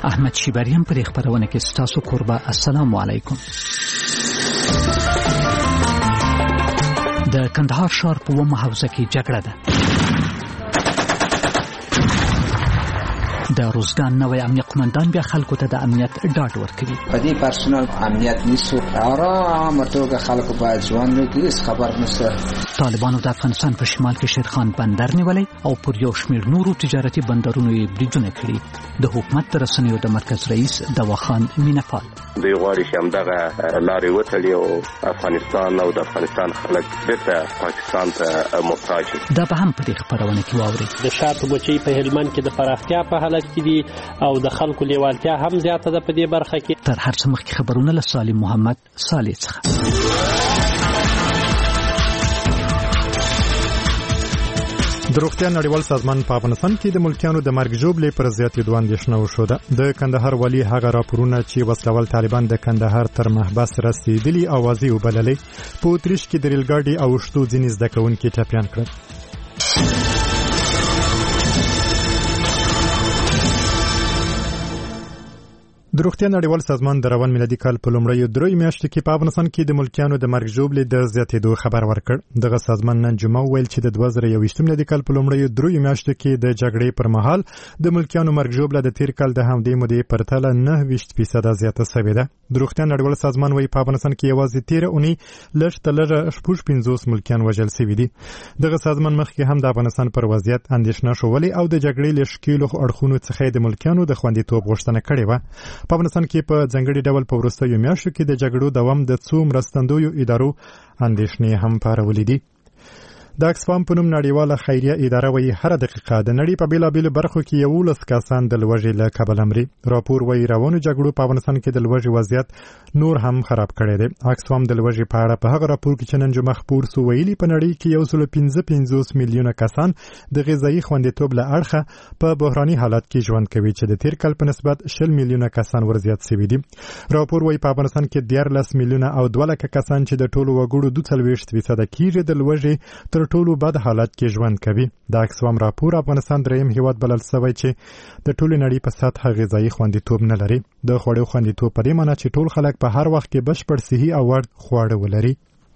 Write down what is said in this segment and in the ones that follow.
احمد شیبریم پر خبرونه کې ستاسو قربا. السلام علیکم. د کندهار ښار په ومه حوزه کې جګړه ده. د روزګان نوې امنیه قومندان بیا خلکو ته د امنیت ډاډ ورکوي. په دې پرسونل امنیت نشو آرام توګه خلکو باید ژوند وکړي، خبر نشته. طالبانو د افغانستان په شمال کې شیرخان بندر نیولی او پر یو شمېر نورو تجارتي بندرونو یې بریجونه کړي. د حکومت د رسنیو د مرکز رئیس دواخان مینه‌پال دوی غواړي چې همدغه لارې وتړي او افغانستان او د افغانستان خلک بیرته پاکستان ته محتاج شي. دا به هم په دې خبرونه کې واورئ. د شاتو بچي په هلمند کې د پراختیا په حالت کې دي او د خلکو لیوالتیا هم زیاته ده په دې برخه کې. تر هر څه مخکې خبرونه له سالم محمد صالح څخه. د روغتیا نړیوال سازمان په افغانستان کې د ملکیانو د مرګ ژوبلې پر زیاتېدو اندېښنه وښوده. د کندهار والي هغه راپورونه چې وسلوال طالبان د کندهار تر محبس رسېدلي اوازې وبللې. په اتریش کې د ریل ګاډي او شتو ځینې زده کوونکي ټپیان کړل. د روغتیا نړیوال سازمان د روان میلادي کال په لومړیو 3 میاشتو کې په افغانستان کې د ملکیانو د مرګ ژوبلې د زیاتېدو خبر ورکړ. دغه سازمان نن جمعه ویل چې د 2021 میلادي کال په لومړیو 3 میاشتو کې د جګړې پر مهال د ملکیانو مرګ ژوبله د تیر کال د همدې مودې په پرتله 9% زیاته شوې ده. د روغتیا نړیوال سازمان وايي په افغانستان کې یوازې 13 اونۍ لږ تر لږه 50 ملکیان وژل شوي دي. دغه سازمان مخکې هم د افغانستان پر وضعیت اندېښنه ښولې او د جګړې له ښکېلو اړخونو څخه د ملکیانو د خوندیتوب غوښتنه کړې وه. په افغانستان کې په ځانګړي ډول په وروستیو میاشتو کې د جګړو دوام د څو مرستندویو ادارو اندېښنې هم پارولې دي. د اکسفام په نوم نړیواله خیریه اداره وايي هر دقیقه د نړۍ په بیلابیلو برخو کې 11 کسان د لوږې له کبله مري. راپور وايي روانو جګړو په افغانستان کې د لوږې وضعیت نور هم خراب کړی دی. اکسفام د لوږې په اړه په هغه راپور کې چې نن جمعه خپور سو ویلي په نړۍ کې 155 میلیونه کسان د غذایي خوندیتوب له اړخه په بحراني حالت کې ژوند کوي چې د تیر کال په نسبت 60 میلیونه کسان ورزیات شوي دي. راپور وايي په افغانستان کې 13 میلیونه او 2 لک کسان چې د ټولو وګړو 42% کېږي د لوږې تر ټولو بد حالت کې ژوند کوي. د اکسفام راپور افغانستان دریم هیواد بلل شوی چې د ټولې نړۍ په سطحه غذایي خوندیتوب نه لري. د خوړو خوندیتوب په دې معنی چې ټول خلک په هر وخت کې بشپړ صحي او وړ خواړه ولري.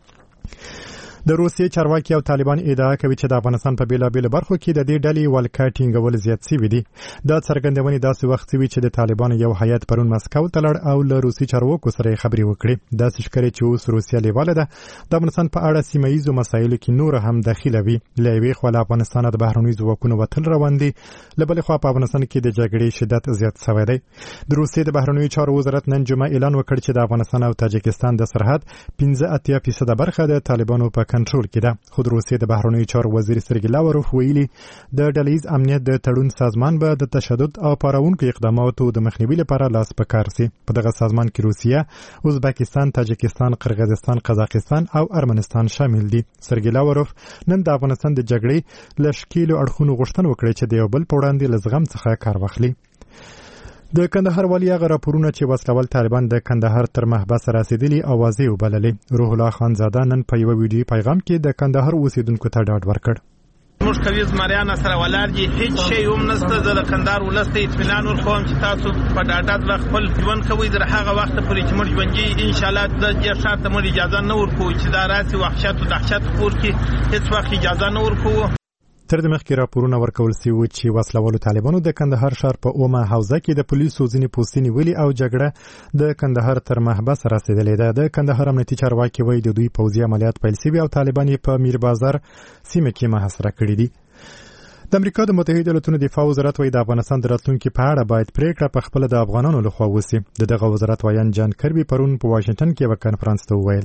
د روسیې چارواکي او طالبان ادعا کوي چې د افغانستان په بیلابیلو برخو کې د دې ډلې ولکه ټینګول زیات شوي دي. دا څرګندونې داسې وخت شوي چې د طالبانو یو هیات پرون مسکو ته لاړ او له روسي چارواکو سره خبرې وکړې. داسې ښکاري چې اوس روسیه لیواله ده د افغانستان په اړه سیمه ییزو مسایلو کې نور هم دخیله وي. له یوې خوا له افغانستانه د بهرنیو ځواکونو وتل روان دي، له بلې خوا په افغانستان کې د جګړې شدت زیات شوی دی. د روسیې د بهرنیو چارو وزارت نن جمعه اعلان وکړ چې د افغانستان او تاجکستان د سرحد 85% برخه د طالبانو په کنټرول کې ده. خود روسیې د بهرنیو چارو وزیر سرګی لاوروف ویلي د ډلهیز امنیت د تړون سازمان به د تشدد او پاراونکو اقداماتو د مخنیوي لپاره لاس په کار سي. په دغه سازمان کې روسیه، ازبکستان، تاجکستان، قرغیزستان، قزاقستان او ارمنستان شامل دي. سرګی لاوروف نن د افغانستان د جګړې له ښکېلو اړخونو غوښتنه وکړه چې د یو بل په وړاندې له زغم څخه کار واخلي. د کندهار والي هغه راپورونه چې وسلوال طالبان د کندهار تر محبس رسېدلي اوازې وبللې. روح الله خان زاده نن په یو ویډیو پیغام کې د کندهار اوسیدونکو ته ډاډ ورکړ. موږ کوي زمریان سره ولر دي، هیڅ شی هم نشته. د کندهار ولسته اطمینان ورکوم چې تاسو په ډاډه خپل ژوند کوئ. تر هغه وخت پورې چې موږ ژوندي ان شاء الله د دې شرط موږ اجازه نه ورکوو چې دا راسي وحشت او دهشت خور کې هیڅ وخت اجازه نه ورکوو. تر دې مخکې راپورونه ورکول شوي چې وسلوالو طالبانو د کندهار ښار په اومه حوزه کې د پولیسو ځینې پوستې نیولې او جګړه د کندهار تر محبس رسېدلې ده. د کندهار امنیتي چارواکي وایي د دوی پوځي عملیات پیل شوي او طالبان یې په میر بازار سیمه کې محاصره کړي دي. د امریکا د متحده ایالاتونو دفاع وزارت وایي د افغانستان د راتلونکي په اړه باید پریکړه په خپله د افغانانو لخوا وشي. دغه وزارت وایي جان کربي پرون په واشنگټن کې یو کانفرنس ته وویل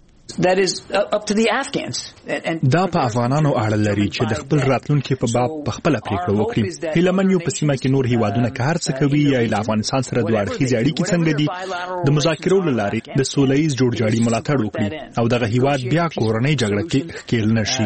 دا په افغانانو اړه لري چې د خپل راتلونکي په باب په خپل پریکړه وکړي. هیلمن یو په سیمه کې نور هیوادونه که هر څه کوي یا د افغانستان سره دوه اړخیزې اړیکې څنګه دي د مذاکرو له لارې د سوله ییز جوړجاړي ملاتړ وکړي او دغه هیواد بیا کورنۍ جګړه کې ښکېل نه شي.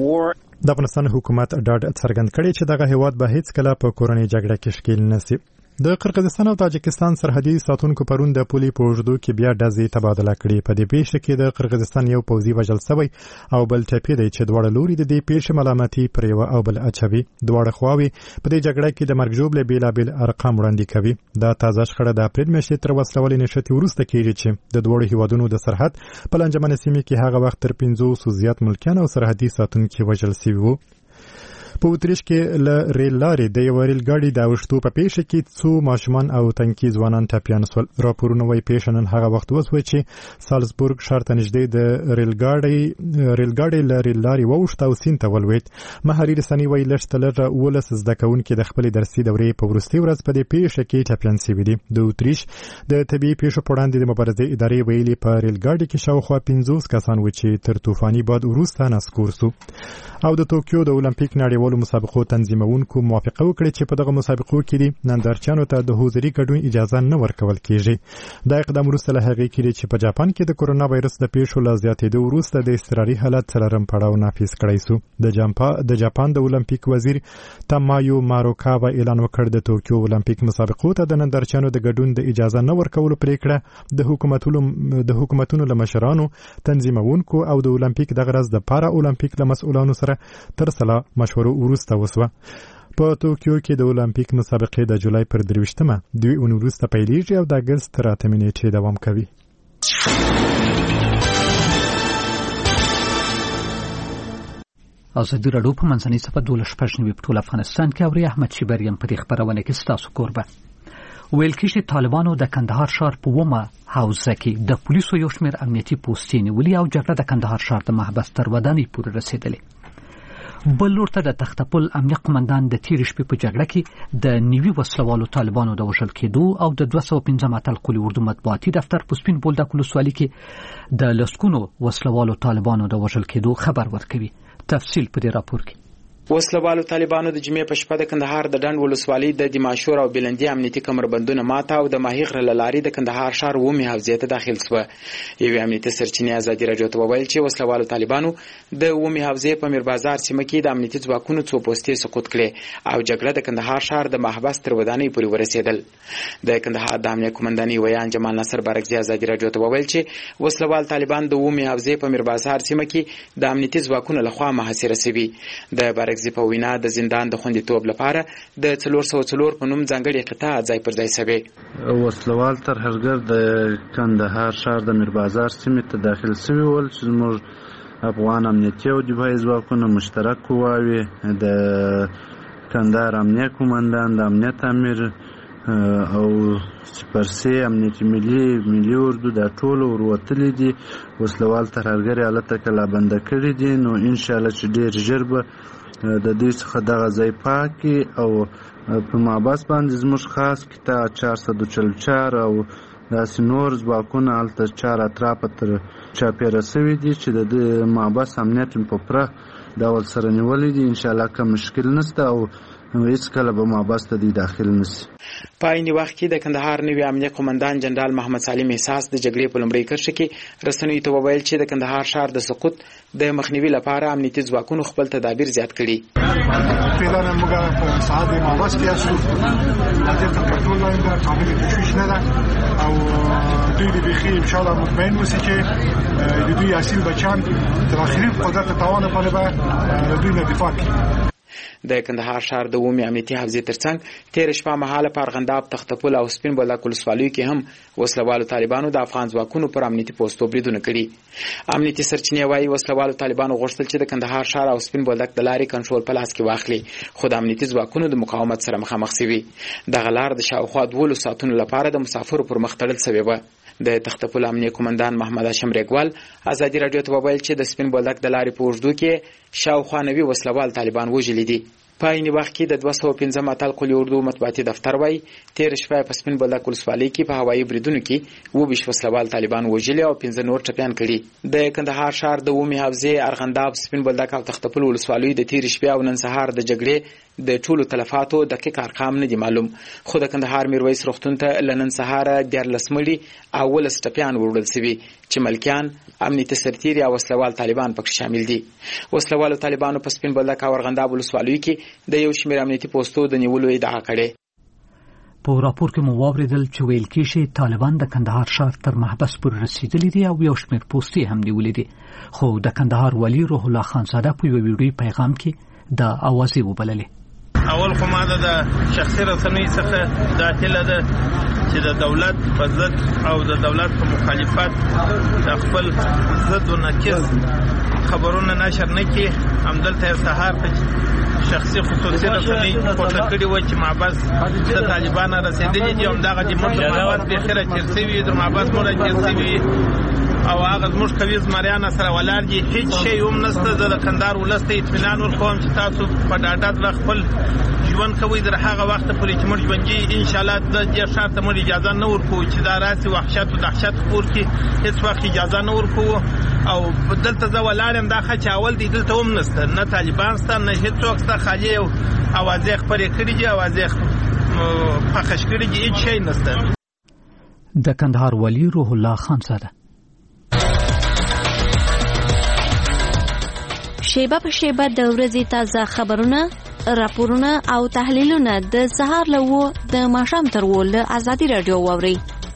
د افغانستان حکومت ډاډ څرګند کړی چې دغه هیواد به هیڅ کله په کورنۍ جګړه کې ښکېل نه شي. د قرقیزستان او تاجکستان سرحدي ساتونکو پرون د پولي په اوږدو کې بیا ډزې تبادله کړې. په دې پیښه کې د قرقیزستان یو پوځي وژل شوی او بل ټپي دی چې دواړه لوري د دې پیښې ملامتي پر یوه او بل اچوي. دواړه خواوې په دې جګړه کې د مرګ ژوبلې بېلابېل ارقام وړاندې کوي. دا تازه شخړه د اپریل میاشتې تر وسلوالې نښتې وروسته کېږي چې د دواړو هیوادونو د سرحد په لانجمنه سیمې کې هغه وخت تر 500 زیات ملکیان او سرحدي ساتونکي وژل شوي وو. په اتریش کې له ریل لارې د یو ریل ګاډي د اوښتو په پیښه کې څو ماشومان او تنکي ځوانان ټپیان شول. راپورونه وايي پیښه نن هغه وخت وشوه چې سالزبورګ ښار ته نږدې د ریل ګاډي له ریل لارې واوښت او سیند ته ولوېد. محلي رسنۍ وايي لږ تر لږه 12 زده کوونکي د خپلې درسي دورې په وروستۍ ورځ په دې پیښه کې ټپیان شوي دي. د اتریش د طبیعي پیښو په وړاندې د مبارزې ادارې ویلي په ریل ګاډي کې شاوخوا 50 کسان و چې تر طوفاني باد وروسته نسکور شو. او د توکیو د اولمپیک نړیوالو مسابقو تنظیمونکو موافقه وکړه چې په دغه مسابقو کې دي نندارچیانو ته د حضوري ګډون اجازه نه ورکول کیږي. دا اقدام وروسته له هغې کې چې په جاپان کې د کورونا وایرس د پیښو له زیاتېدو وروسته د اضطراري حالت څلورم پړاو نافذ کړی شو. د جاپان د اولمپیک وزیر تامایو ماروکاوا اعلان وکړ د توکیو اولمپیک مسابقو ته د نندارچیانو د ګډون د اجازه نه ورکولو پریکړه د حکومتونو له مشرانو تنظیمونکو او د اولمپیک دغه ورځ د پارا اولمپیک له مسؤلانو سره تر سلا مشورو وروسته وسوه. په توکیو کې د اولمپیک مسابقې د جولای پر 23مه 2 اونۍ وروسته پیلېږي او د اګست تر 8 نیټې دوام کوي. ازادي راډیو په منځنۍ صفحه 12 په ټول افغانستان کې اوري. احمد شیبریم په دې خبرونه کې ستاسو کوربه. ویل کېږي طالبانو د کندهار ښار په ومه حوزه کې د پولیسو یو شمېر امنیتي پوستې نیولي او جګړه د کندهار ښار د محبس تر ودانۍ پورې رسېدلې. بل لور ته د تختپل امنیه قمندان د تېرې شپې په جګړه کې د نوي وسلوالو طالبانو د وژل کېدو او د 215 اتل قلي اردو مطبوعاتي دفتر په سپین بولدک ولسوالۍ کې د لسګونو وسلوالو طالبانو د وژل کېدو خبر ورکوي. تفصیل په دې راپور کې. وسلوالو طالبانو د جمعې په شپه د کندهار د ډنډ ولسوالۍ د دماشور او بلندي امنیتي کمربندونه ماته او د ماهیغره له لارې د کندهار ښار ومې حوزې ته داخل شوه. یوې امنیتي سرچینې ازادي راډیو ته وویل چې وسلوالو طالبانو د ومې حوزې په میر بازار سیمه کې د امنیتي ځواکونو څو پوستې سقوط کړې او جګړه د کندهار ښار د محبس تر ودانۍ پورې ورسېدل. د کندهار د امنیه قمندانۍ ویان جمال نصر بارکزي ازادي راډیو ته وویل چې وسلوال طالبان د ومې حوزې په میر بازار سیمه کې د امنیتي ځواکونو لخوا محاصره شوي. د بارکزي په وینا د زندان د خوندیتوب لپاره د 404 په نوم ځانګړې قطعه ځای پر ځای شوې. وسلوال ترهګر د کندهار ښار د میر بازار سیمې ته داخل شوي ول چې زموږ افغان امنیتي او دفاعي ځواکونه مشترک قواوې د کندهار امنیه قومندان د امنیت امیر او سپرسي امنیتي ملي اردو دا ټول وروتلي دي. وسلوال ترهګر حالت کلابنده کړي دي. نو ان شاء الله چې ډیر ژر به د دې څخه دغه ځای پاکي او په محبس باندې زموږ خاص کتاب 444 او داسې نور ځواکونه هلته چار اطرافه تر چاپېره شوي دي چې د محبس امنیت په پوره ډول سره نیولی دي. انشاءالله که مشکل نشته او هیڅ کله به محبس ته دی داخل نشي. په عین وخت کې د کندهار نوي امنیه قومندان جنرال محمد سالم احساس د جګړې په لومړۍ کرښه کې رسنیو ته وویل چې د کندهار ښار د سقوط د مخنیوي لپاره امنیتي ځواکونو خپل تدابیر زیات کړي. فعلا موږ په ساحه محبس کې یو د کنټرول لاندې قابلیت تشویش نه ده او دوی د بخیر ان شاء الله مطمئن اوسئ چې دوی اصیل بچان تر اخرین قدرت توان په لبا دوی نه دفاع کوي. د کندهار ښار د عمومي امنیتي حوزې ترڅنګ تیر شپه مهاله په ارغنداب تختپل او سپین بولدک ولسوالیو کې هم وسلوالو طالبانو د افغان ځواکونو پر امنیتي پوسټو بریدونه کړي. امنیتي سرچینې وايي وسلوالو طالبانو غوښتل چې د کندهار ښار او سپین بولدک د لارې کنټرول په لاس کې واخلي خو د امنیتي ځواکونو د مقاومت سره مخامخ شوي. دغه لار د شاوخوا 12 ساعتونو لپاره د مسافرو پر مخ تړل شوې وه. د تختپل امنیه قومندان محمد هاشم ریګوال ازادي راډیو ته وویل چې د سپین بولدک د لارې په اوږدو کې شاوخوا 90 وسلوال طالبان وژلي دي. په عین وخت کې د 215 اتل قلي اردو مطبوعاتي دفتر وايي تیر شپه په سپین بولدک ولسوالۍ کې په هوایي بریدونو کې 22 وسلوال طالبان وژلي او 15 نور ټپیان کړي. د کندهار ښار د عمومي حوزې ارغنداب سپین بولدک او تختپل ولسوالیو د تیر شپه او نن سهار د جګړې د ټولو تلفاتو دقیق ارقام نه دي معلوم خو د کندهار میرویس روغتون ته لنن سهار 14 مړي او 10 ټپیان وړل شوي چې ملکیان امنیتي سرتیري او وسلوال طالبان پکې شامل دي. وسلوال طالبانو په سپین بولدک او ارغنداب ولسوالیو کې د یو شمېر امنیتي پوسټو د نیولو ادعا کړې. په راپور کې مو واوریدل چې ویل کېږي طالبان د کندهار ښار تر محبس پورې رسیدلي دي او یو شمېر پوستې هم نیولې دي، خو د کندهار والي روح الله خانزاده په یو ویډیویي پیغام کې د اوازې وبللې. اول خو ما د شخصي رسنیو څخه دا هیله ده چې د دولت په ضد او د دولت په مخالفت د خپل ضد و نقیض خبرونه نشر نه کړي. همدلته سهار په شخصي خصوصي رسنۍ پورته کړي و چې محبس د طالبانو رسېدلي دي، همدغه د موږ محبس بېخیره چیر سوي د محبس موږ چیر سوي او هغه زموږ کوي زمریان سره ولاړ دي. هیڅ شی هم نشته. زه د کندهار ولس ته اطمینان ورکوم چې تاسو په ډاډه زړه خپل ژوند کوئ تر هغه وخته پورې چې موږ ژوندي انشاءالله د دې ښار ته موږ اجازه نه ورکوو چې دا راسي وحشت او دهشت خپور کړي. هیڅ وخت اجازه نه ورکوو او دلته زه ولاړ یم دا ښه چې اول دی دلته هم نشته، نه طالبان شته نه هېڅوک شته، خالي یو اوازې خپرې کړي دي، اوازې پخش کړي دي، هېڅ شی نشته. د کندهار والي روح الله خانزاده. شیبه په شیبه د ورځې تازه خبرونه، راپورونه او تحلیلونه د سهار له 9 د ماښام تر 10 له ازادي رادیو واورئ.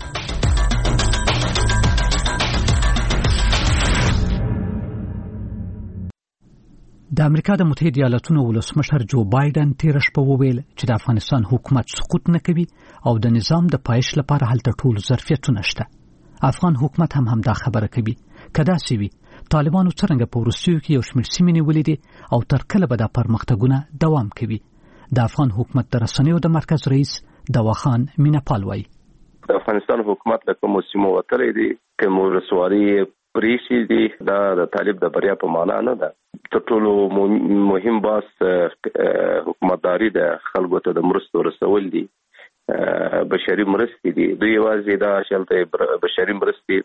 د امریکا د متحده ایالاتونو ولسمشر جو بایدن تیر شپه وویل چې د افغانستان حکومت سقوط نه کوي او د نظام د پایښت لپاره هلته ټول ظرفیتونه شته. افغان حکومت هم دا خبره کوي. کدا سی وی طالبانو څنګه په وروستیو کې یو شمېر سیمې نیولې دي او تر کله به دا پرمختګونه دوام کوي. د افغان حکومت د رسنیو د مرکز رئیس دواخان میناپال وایي د افغانستان حکومت له کومو سیمو وتلی دي کوم ولسوالي پریشي دي دا د طالب د بریا په معنا نه ده. تر ټولو مهم باس حکومتداري د خلکو ته د مرستو رسول دي، بشري مرستې دي. دوی یوازې دا شلته بشري مرستې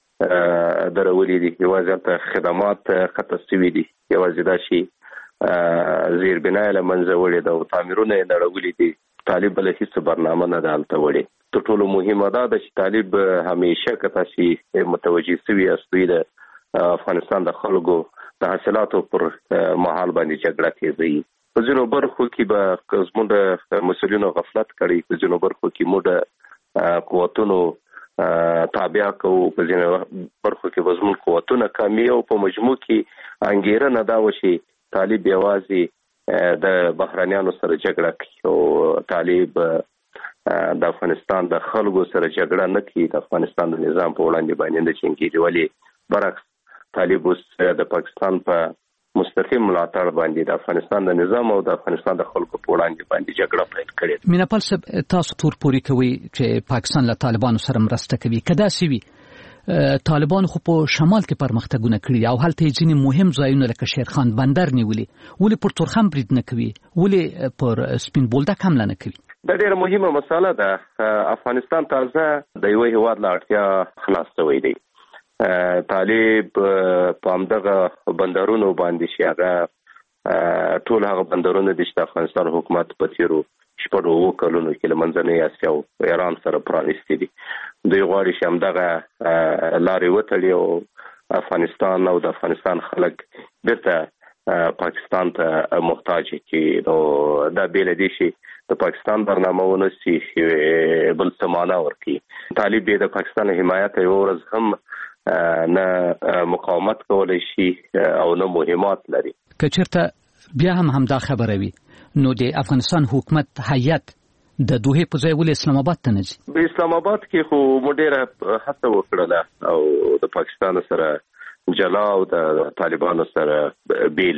درولې دي، یوازې ته خدمات خطه سوي دي، یوازې دا شي زیربنا له منځه وړي ده او تعمیرونه یې نړولي دي. طالب له هیڅ برنامه نه ده هلته وړي. تر ټولو مهمه دا ده چې طالب همیشه که تاسې متوجه سوي یاستئ د افغانستان د خلکو د حاصلاتو پر مهال باندې جګړه کوي. په ځینو برخو کې به زموږ د مسؤلینو غفلت کړی، په ځینو برخو کې موږ د قوتونو تابع کوو، په ځینو برخو کې به زموږ قوتونه کمي او په مجموع کې انګیرنه دا و چې طالب یوازې د بهرانیانو سره جګړه کوي او طالب د افغانستان د خلکو سره جګړه نه کوي، د افغانستان د نظام په وړاندې باندې نه جنګېږي. ولې برعکس طالب اوس د پاکستان په مستقیم ملاتړ باندې د افغانستان د نظام او د افغانستان د خلکو په وړاندې باندې جګړه پیل کړې. میناپال صاحب تاسو تور پوري کوي چې پاکستان له طالبانو سره مرسته کوي. کدا سی وی طالبان خو په شمال کې پرمختګونه کړي او هلته ځینې مهم ځایونه لکه شیرخان بندر نیولي، ولې پر تورخم برید نه کوي، ولې پر سپین بولدک حمله نه کوي؟ دا ډېره مهمه مسله ده. افغانستان تازه د یو هیواد له اړتیا خلاص شوی دی. طالب په همدغه بندرونو باندې چې هغه ټول هغه بندرونه دي چې د افغانستان حکومت په تیرو شپږو کلونو کې له منځنۍ اسیا او ایران سره پرانیستي دي. دوی غواړي چې همدغه لارې وتړي او افغانستان او د افغانستان خلک بیرته پاکستان ته محتاج کړي. نو دا بیل دي چې د پاکستان برنامه ونسي بل څه معنا ورکړي. طالب د پاکستان حمایت یو ورځ هم نه مقاومت کولی شي او نه مهمات لري. که چېرته بیا هم دا خبره وي نو د افغانستان حکومت هیئت د دوحې په ځای ولې اسلام آباد ته نه ځي؟ په اسلام آباد کې خو موږ ډېره هڅه وکړله او د پاکستان سره جلا او د طالبانو سره بیل،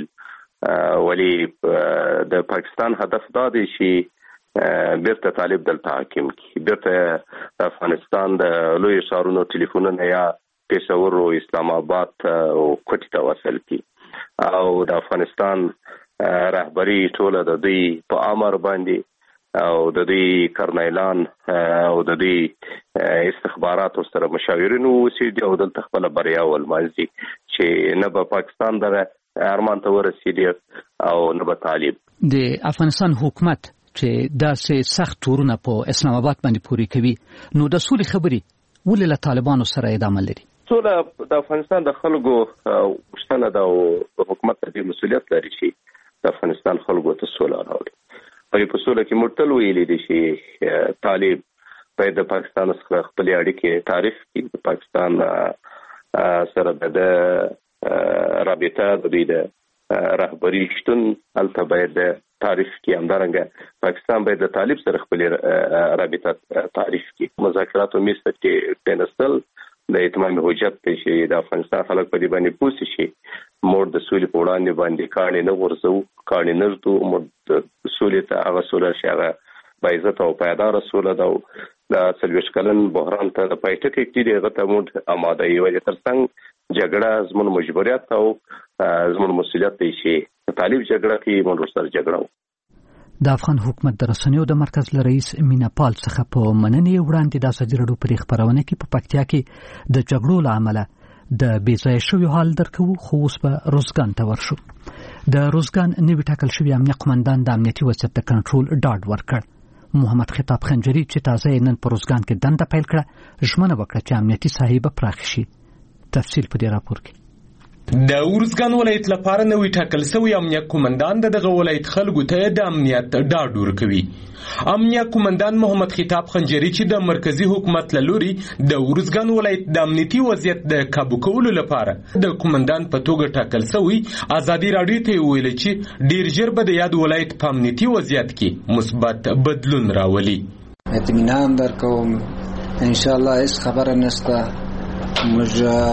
ولې د پاکستان هدف دا دی چې بیرته طالب دلته حاکم کړي، بیرته د افغانستان د لوی ښارونو ټلیفونونه یا پېښور او اسلام آباد او کوټې ته وصل کړي او د افغانستان رهبری ټوله د دوی په امر باندې او د دوی کرنیلان او د دوی استخبارات سره مشاورین اوسېږي او دلته خپله بریا ولمانځي چې نه به پاکستان دغه ارمان ته ورسېږي او نه به طالب. د افغانستان حکومت چې داسې سخت تورونه په اسلام آباد باندې پورې کوي نو د سولې خبرې ولې له طالبانو سره ادامه لري؟ سوله د افغانستان د خلکو غوښتنه ده او حکومت ته مسؤلیت لري چې د افغانستان خلکو ته سوله راوړي. په سوله کې مرتل ویلي دي چې طالب باید د پاکستان سره خپل اړیکې تعریف کړي. د پاکستان سره د رابطه د رهبري شتون هلته باید تعریف کړي. همدارنګه پاکستان باید د طالب سره خپل رابطه تعریف کړي. مذاکراتو میز ته کېناستل د اتمام حجت دی چې د افغانستان خلک په دې باندې پوه شي. موږ د سولې په وړاندې باندې کاڼي نه غورځو، کاڼي نه ږدو. موږ د سولې ته هغه سوله چې هغه باعزته او پایداره سوله ده او د 40 کلن بحران ته د پای ټکی کړي. هغه ته موږ آماده یو. ترڅنګ جګړه زموږ مجبوریت او زموږ مسؤلیت دی چې طالب جګړه کې موږ سره جګړه. د افغان حکومت د رسنیو د مرکز له رئیس مینا پال څخه په مننې وړاندې د ازادي راډیو پر خبرونه کې په پکتیا کې د جګړو له امله د بیځای شوی حال درکو. خو اوس په روزګان ته ورشو. د روزګان نوی ټاکل شوی امنیت قومندان د امنیتي وضعیت د کنټرول ډاډ ورکړ. محمد خطاب خنجری چې تازه نن په روزګان کې دنده پیل کړه ژمنه وکړه چې امنیتي ساحه به پراخ شي. تفصیل په دې راپور کې. د ورزګان ولایت لپاره نوی ټاکل شوی امنیت قومندان دغه ولایت خلکو ته د امنیت ډاډ ورکوي. امنیت قومندان محمد خطاب خنجری چې د مرکزی حکومت له لوري د ورزګان ولایت د امنیتي وضعیت د کابو کولو لپاره د قومندان په توګه ټاکل شوی ازادي راډیو ته ویل چې ډیر ژر به د یاد ولایت په امنیتي وضعیت کې مثبت بدلون راولي. اطمینان درکوم ان شاء الله هیڅ خبره نشته. موږ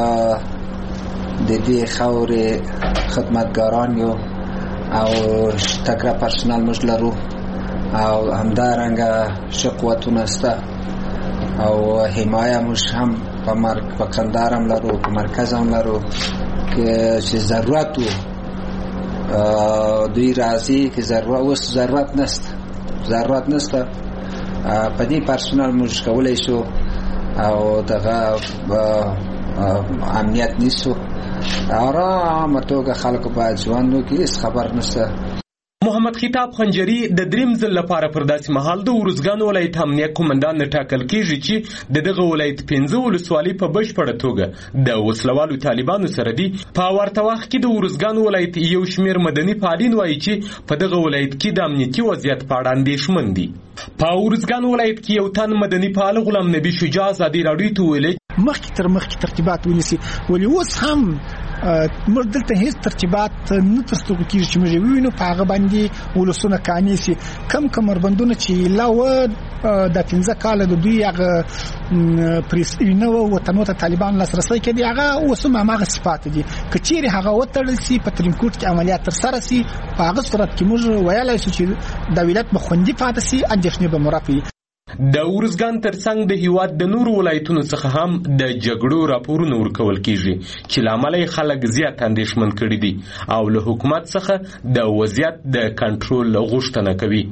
د دې خاورې خدمتګاران یو او تکړه پرسونل موږ لرو او همدارنګه ښه قوتونه شته او حمایه موږ هم په کندهار هم لرو، په مرکز هم لرو چې ضرورت و دوی راځي که ضرورت نشته په دې پرسونل موږ کولی شو او دغه امنیت نیسو. آرام توګه خلکو باید ژوند وکړي، هیڅ خبر نشته. محمد خطاب خنجری د دریم ځل لپاره پر داسې مهال د ورزګان ولایت امنیت قومندان ټاکل کیږي چې دغه ولایت 15 ولسوالۍ په بشپړه توګه د وسلوالو طالبانو سره دي. په ورته وخت کې د ورزګان ولایت یو شمیر مدني فعالین وایي چې په دغه ولایت کې د امنیتي وضعیت په اړه اندېښمن دي. په ورزګان ولایت کې یو تن مدني فعال غلام نبی شجاع ازادي راډیو ته ویلي مخکې ترتیبات ونیسي، ولې اوس هم موږ دلته هیڅ ترتیبات نه ترستګو کیږي چې موږ وینو په هغه باندې ولسونه کاني سي کم کمربندونه چې لا و د 15 کال د دوی هغه پریسینه او وطنو ته طالبان لاسرسي کړي هغه اوس هم هغه صفات دي. کچېره هغه وتړل سي په ترینکوټ کې عملیات تر سره سي په هغه صورت کې موږ ویلای شو چې د ولایت بخوندي پاتې سي اندېښنې به مرافي. د ورزګان ترڅنګ د هیواد د نور ولایتونو څخه هم د جګړو راپورونه ورکول کیږي چې لامل خلک زیات اندېښمن کړي دي او له حکومت څخه د وضعیت د کنټرول غوښتنه کوي.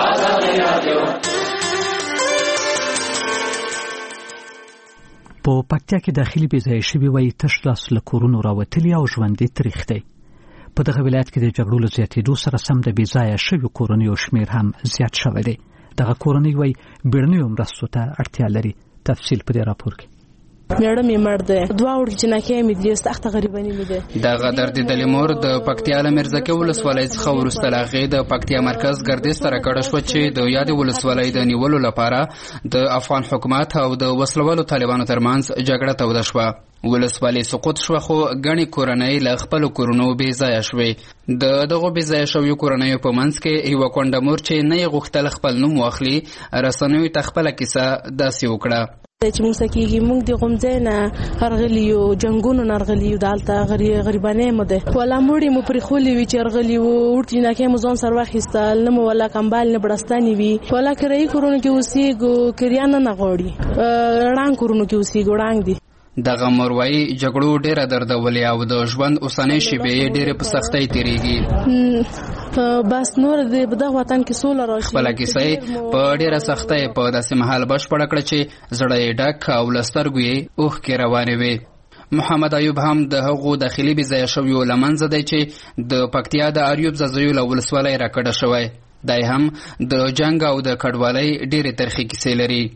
په پکتیا کې داخلي بیځای شوی وایي تش لاس له کورونو راوتلي او ژوندي تریخ دی. په دغه ولایت کې د جګړو له زیاتېدو سره سم د بیځای شوی کورونو شمیر هم زیات شوی دی. دغه کورنۍ وای بیړنیو مرستو ته اړتیا لري. تفصیل په دې راپور کې. میړه می مړ ده دوا ور جنکه می دې سخت غریبانی می ده. دغه درد د لیمور د پکتیا له مرزکه ولسوالۍ څخه ورسته لاغې د پکتیا مرکز ګردیز تر کډه شو چې د یاد ولسوالۍ د نیولو لپاره د افغان حکومت او د وسلوالو طالبانو ترمنځ جګړه توده شوه. ولسوالۍ سقوط شو خو غني کورنۍ له خپل کورونو بې ځای شوې. دغه بې ځای شوی کورنۍ په منځ کې یو کوندمور چې نه غوښتل خپل نوم واخلي رسنوي تخپل کیسه داسې وکړه چې موږ سکیږي موږ د غمځه نه هرغلیو جنگونو نرغلیو دالته غریبانه مده ولا موړي مو پرې خولي وی چرغلیو ورته نه کې مزون سر واخیستل نو ولا کمبال نه برستاني وی ولا کرای کورونو کې اوسېګو کریانه نه غوړي رنگ کورونو کې اوسېګو رنگ دي. دغه مروي جګړو ډیره دردولې او د ژوند اوسنۍ شیبې ډیره په سختۍ تیریږي. بس نور د دغه وطن کې سوله راشي خپل کیسه په ډیره سختۍ په داسې محل بشپړ کړ چې زړه ډک او لسترګوي اوخ کې روانې وي. محمد ایوب هم د هغو داخلي بځای شویو لمنځه دی چې د پکتیا د اریوب زازیو له ولسوالۍ راکړه شوی. دای هم د جنگ او د کډوالۍ ډیره ترخی کیسې لري.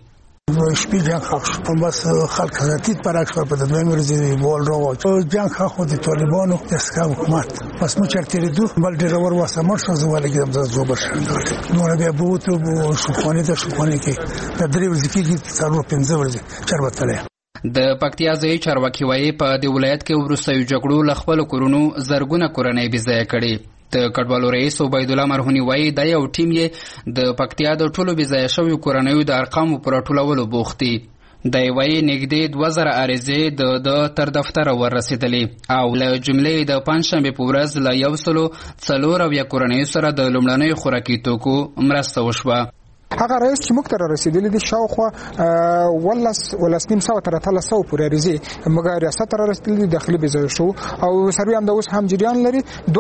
شپې جنگ خاص بس خلک حرکت پراخ په دغه ورځې بول راو جنگ خاص د طالبانو د اسلام حکومت بس مو چرته دو بل ډیرور واسه مرشه زواله کې د زوبر شاندار نو بیا بوته شوخانه د شوخانه کې د درې ورځې کې څلور پنځه ورځې چربتله د پکتیا ځای چارواکي وایي په دې ولایت کې وروستیو جګړو له خپل کورونو زرګونه کورنۍ بېځایه کړي. د کډوالو رئیس عبید الله مرهونی وایي دا یو ټیم یې د پکتیا د ټولو بېځایه شویو کورنیو د ارقامو په راټولولو بوخت دي. دی وایي نږدې 2000 عریضې د تر دفتره ورسېدلې او له جملې د پنجشنبې په ورځ له 104 کورنیو سره د لومړنیو خوراکي توکو مرسته وشوه. هغه رئیس چې موږ ته رسیدلی دي شاوخوا ولس نیم سوه تر 300 پورې عریضې موږ ریاست ته رسیدلی دي داخلي بېځایه شو او سروي هم د اوس هم جریان لري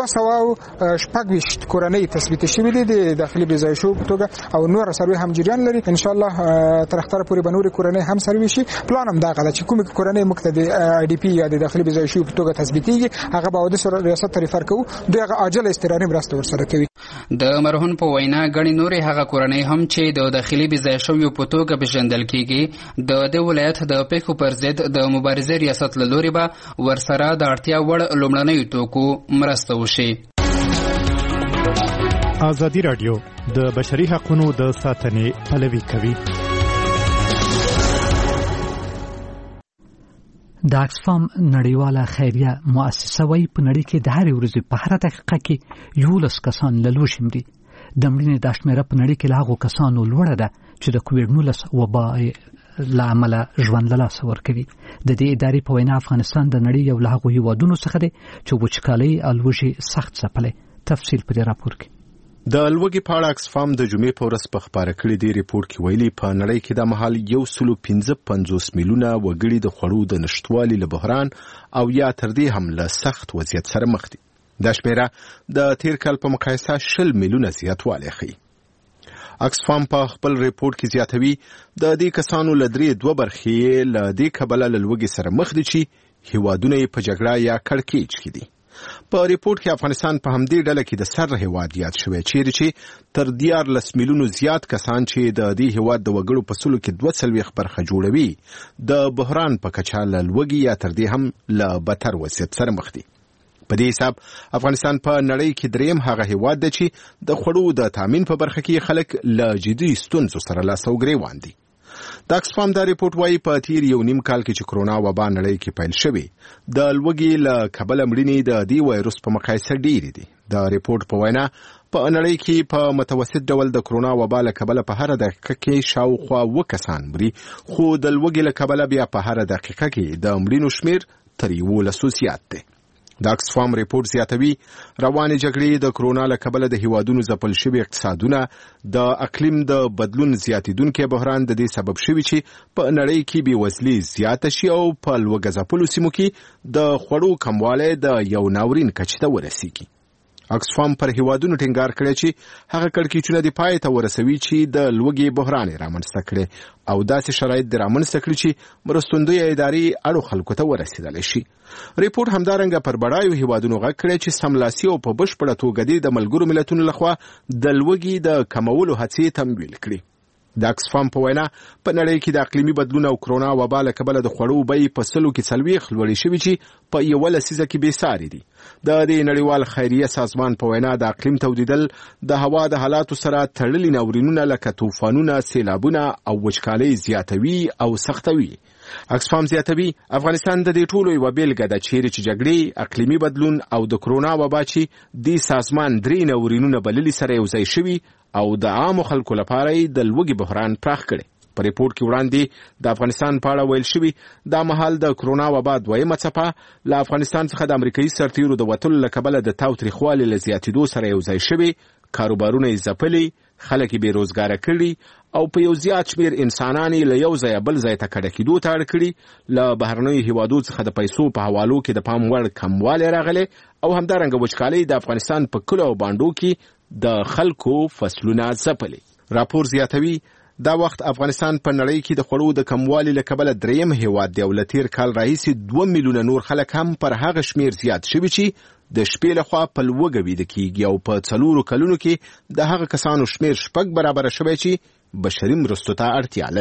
226 کورنۍ تثبیت شوي دي د داخلي بېځایه شو په توګه او نور سروي هم جریان لري ان شاء الله تر اختر پورې به نورې کورنۍ هم سروي شي. پلان هم دغه ده چې کومې کورنۍ موږ ته د آی ډي پي یا د داخلي بېځایه شو په توګه تثبیتېږي هغه به د ریاست ته ریفر کوو دوی هغه عاجله اضطراري مرسته ورسره کوي. د مرهون په وینا ګڼې نورې هغه کورنۍ هم چې د داخلي بېځایه شویو په توګه پېژندل کېږي د دې ولایت د پیښو پر ضد د مبارزې ریاست له لورې به ورسره د اړتیا وړ لومړنیو توکو مرسته وشي. ازادي راډیو د بشري حقوقو د ساتنې پلوي کوي. د اکسفام نړیواله خیریه مؤسسه وایي په نړۍ کې د هرې ورځې په هره دقیقه کې 11 کسان له لوږې مري. د مړینې دا شمېره په نړۍ کې له هغو کسانو لوړه ده چې د کووډ-19 وبا له امله ژوند له لاسه ورکوي. د دې ادارې په وینا افغانستان د نړۍ یو له هغو هیوادونو څخه دی چې وچکالۍ او لوږې سخت ځپلی. تفصیل په دې راپور کې. د لوږې په اړه اکسفام د جمعې په ورځ په خپاره کړي دی ریپورت کې ویلي په نړۍ کې د مهال 155 میلیونه وګړي د خوړو د نشټوالي له بحران او یا تر دې هم له سخت وضعیت سره مخ دي. دا شمیره د تیر کال په مقایسه 20 میلیونه زیاتوالی ښیي. اکسفام په خپل ریپورت کې زیاتوي د دې کسانو له 2 برخې له دې کبله له لوږې سره مخ دي چې هیوادونه یې په جګړه یا کړکېچ کې دي. په ریپورت کې افغانستان په همدې ډله کې د سر هیواد یاد شوی چیرې چې تر 14 میلیونو زیات کسان چې د دې هیواد د وګړو په سلو کې 2 برخه جوړوي د بحران په کچه له لوږې یا تر دې هم له بدتر وضعیت سره مخ دي. په دې حساب افغانستان په نړۍ کې دریم هغه هیواد دی چې د خوړو د تامین په برخه کې خلک له جدي ستونزو سره لاس او ګریوان دي. د اکسفام دا ریپورت وایي په تیر یو نیم کال کې چې کرونا وبا نړۍ کې پیل شوی د لوږې له کبله مړینې د دې وایروس په مقایسه ډېرې دي. د ریپورت په وینا په نړۍ کې په متوسط ډول د کرونا وبا له کبله په هر دقیقه کې شاوخوا 2 کسان مري خو د لوږې له کبله بیا په هر دقیقه کې د مړینو شمیر تر 11 زیات دی. د اکسفام ریپورت زیاتوي روانې جګړې د کرونا له کبله د هیوادونو ځپل شوي اقتصادونه د اقلیم د بدلون زیاتیدونکي بحران د دې سبب شوي چې په نړۍ کې بېوزلي زیاته شي او په لوږه ځپلو سیمو کې د خوړو کموالی د یو ناورین کچې ته ورسیږي. اکسفام پر هیوادونو ټینګار کړی چې هغه کړکېچونه د پای ته ورسوي چې د لوږې بحران یې رامنځته کړي او داسې شرایط د رامنځته کړي چې مرستندویه ادارې اړو خلکو ته ورسېدلی شي. ریپورت همدارنګه پر بډایو هیوادونو غږ کړی چې سملاسي او په بشپړه توګه دې د ملګرو ملتونو لخوا د لوږې د کمولو هڅې تمویل کړي. د اکسفام په وینا په نړۍ کې د اقلیمي بدلون او کرونا وبا له کبله د خوړو بیې په سلو کې 40 لوړې شوي چې په یوه لسیزه کې بېساري دي. د دې نړیوال خیریه سازمان په وینا د اقلیم تودیدل د هوا د حالاتو سره تړلي ناورینونه لکه طوفانونه، سیلابونه او وچکالۍ زیاتوي او سختوي. اکسفام زیاتوي افغانستان د دې ټولو یوه بیلګه ده چیرې چې جګړې، اقلیمي بدلون او د کرونا وبا چې دې سازمان 3 ناورینونه بللي سره یو ځای شوي او د عامو خلکو لپاره د لوږې بحران پراخ کړي. په ریپورت کې وړاندې د افغانستان په اړه ویل شوي دا مهال د کرونا وبا 2مه څپه له افغانستان څخه د امریکایي سرتیرو د وتلو له کبله د تاوتریخوالي له زیاتېدو سره یو ځای شوي، کاروبارونه یې ځپلي، خلک یې بېروزګاره کړي او په یو زیات شمېر انسانان یې له یو ځایه بل ځای ته کډه کېدو ته اړ کړي. له بهرنیو هیوادو څخه د پیسو په حوالو کې د پام وړ کموالی راغلی او همدارنګه وچکالۍ د افغانستان په کلو او بانډو کې د خلکو فصلونه ځپلي. راپور زیاتوي دا وخت افغانستان په نړۍ کې د خوړو د کموالي له کبله دریم هیواد دی او له تیر کال راهیسې 2 میلیونه نور خلک هم پر هغه شمیر زیات شوي چې د شپې لخوا په لوږه ویده کېږي او په 4 کلونو کې د هغه کسانو شمیر 6 برابره شوی چې بشري مرستو ته اړتیا لري.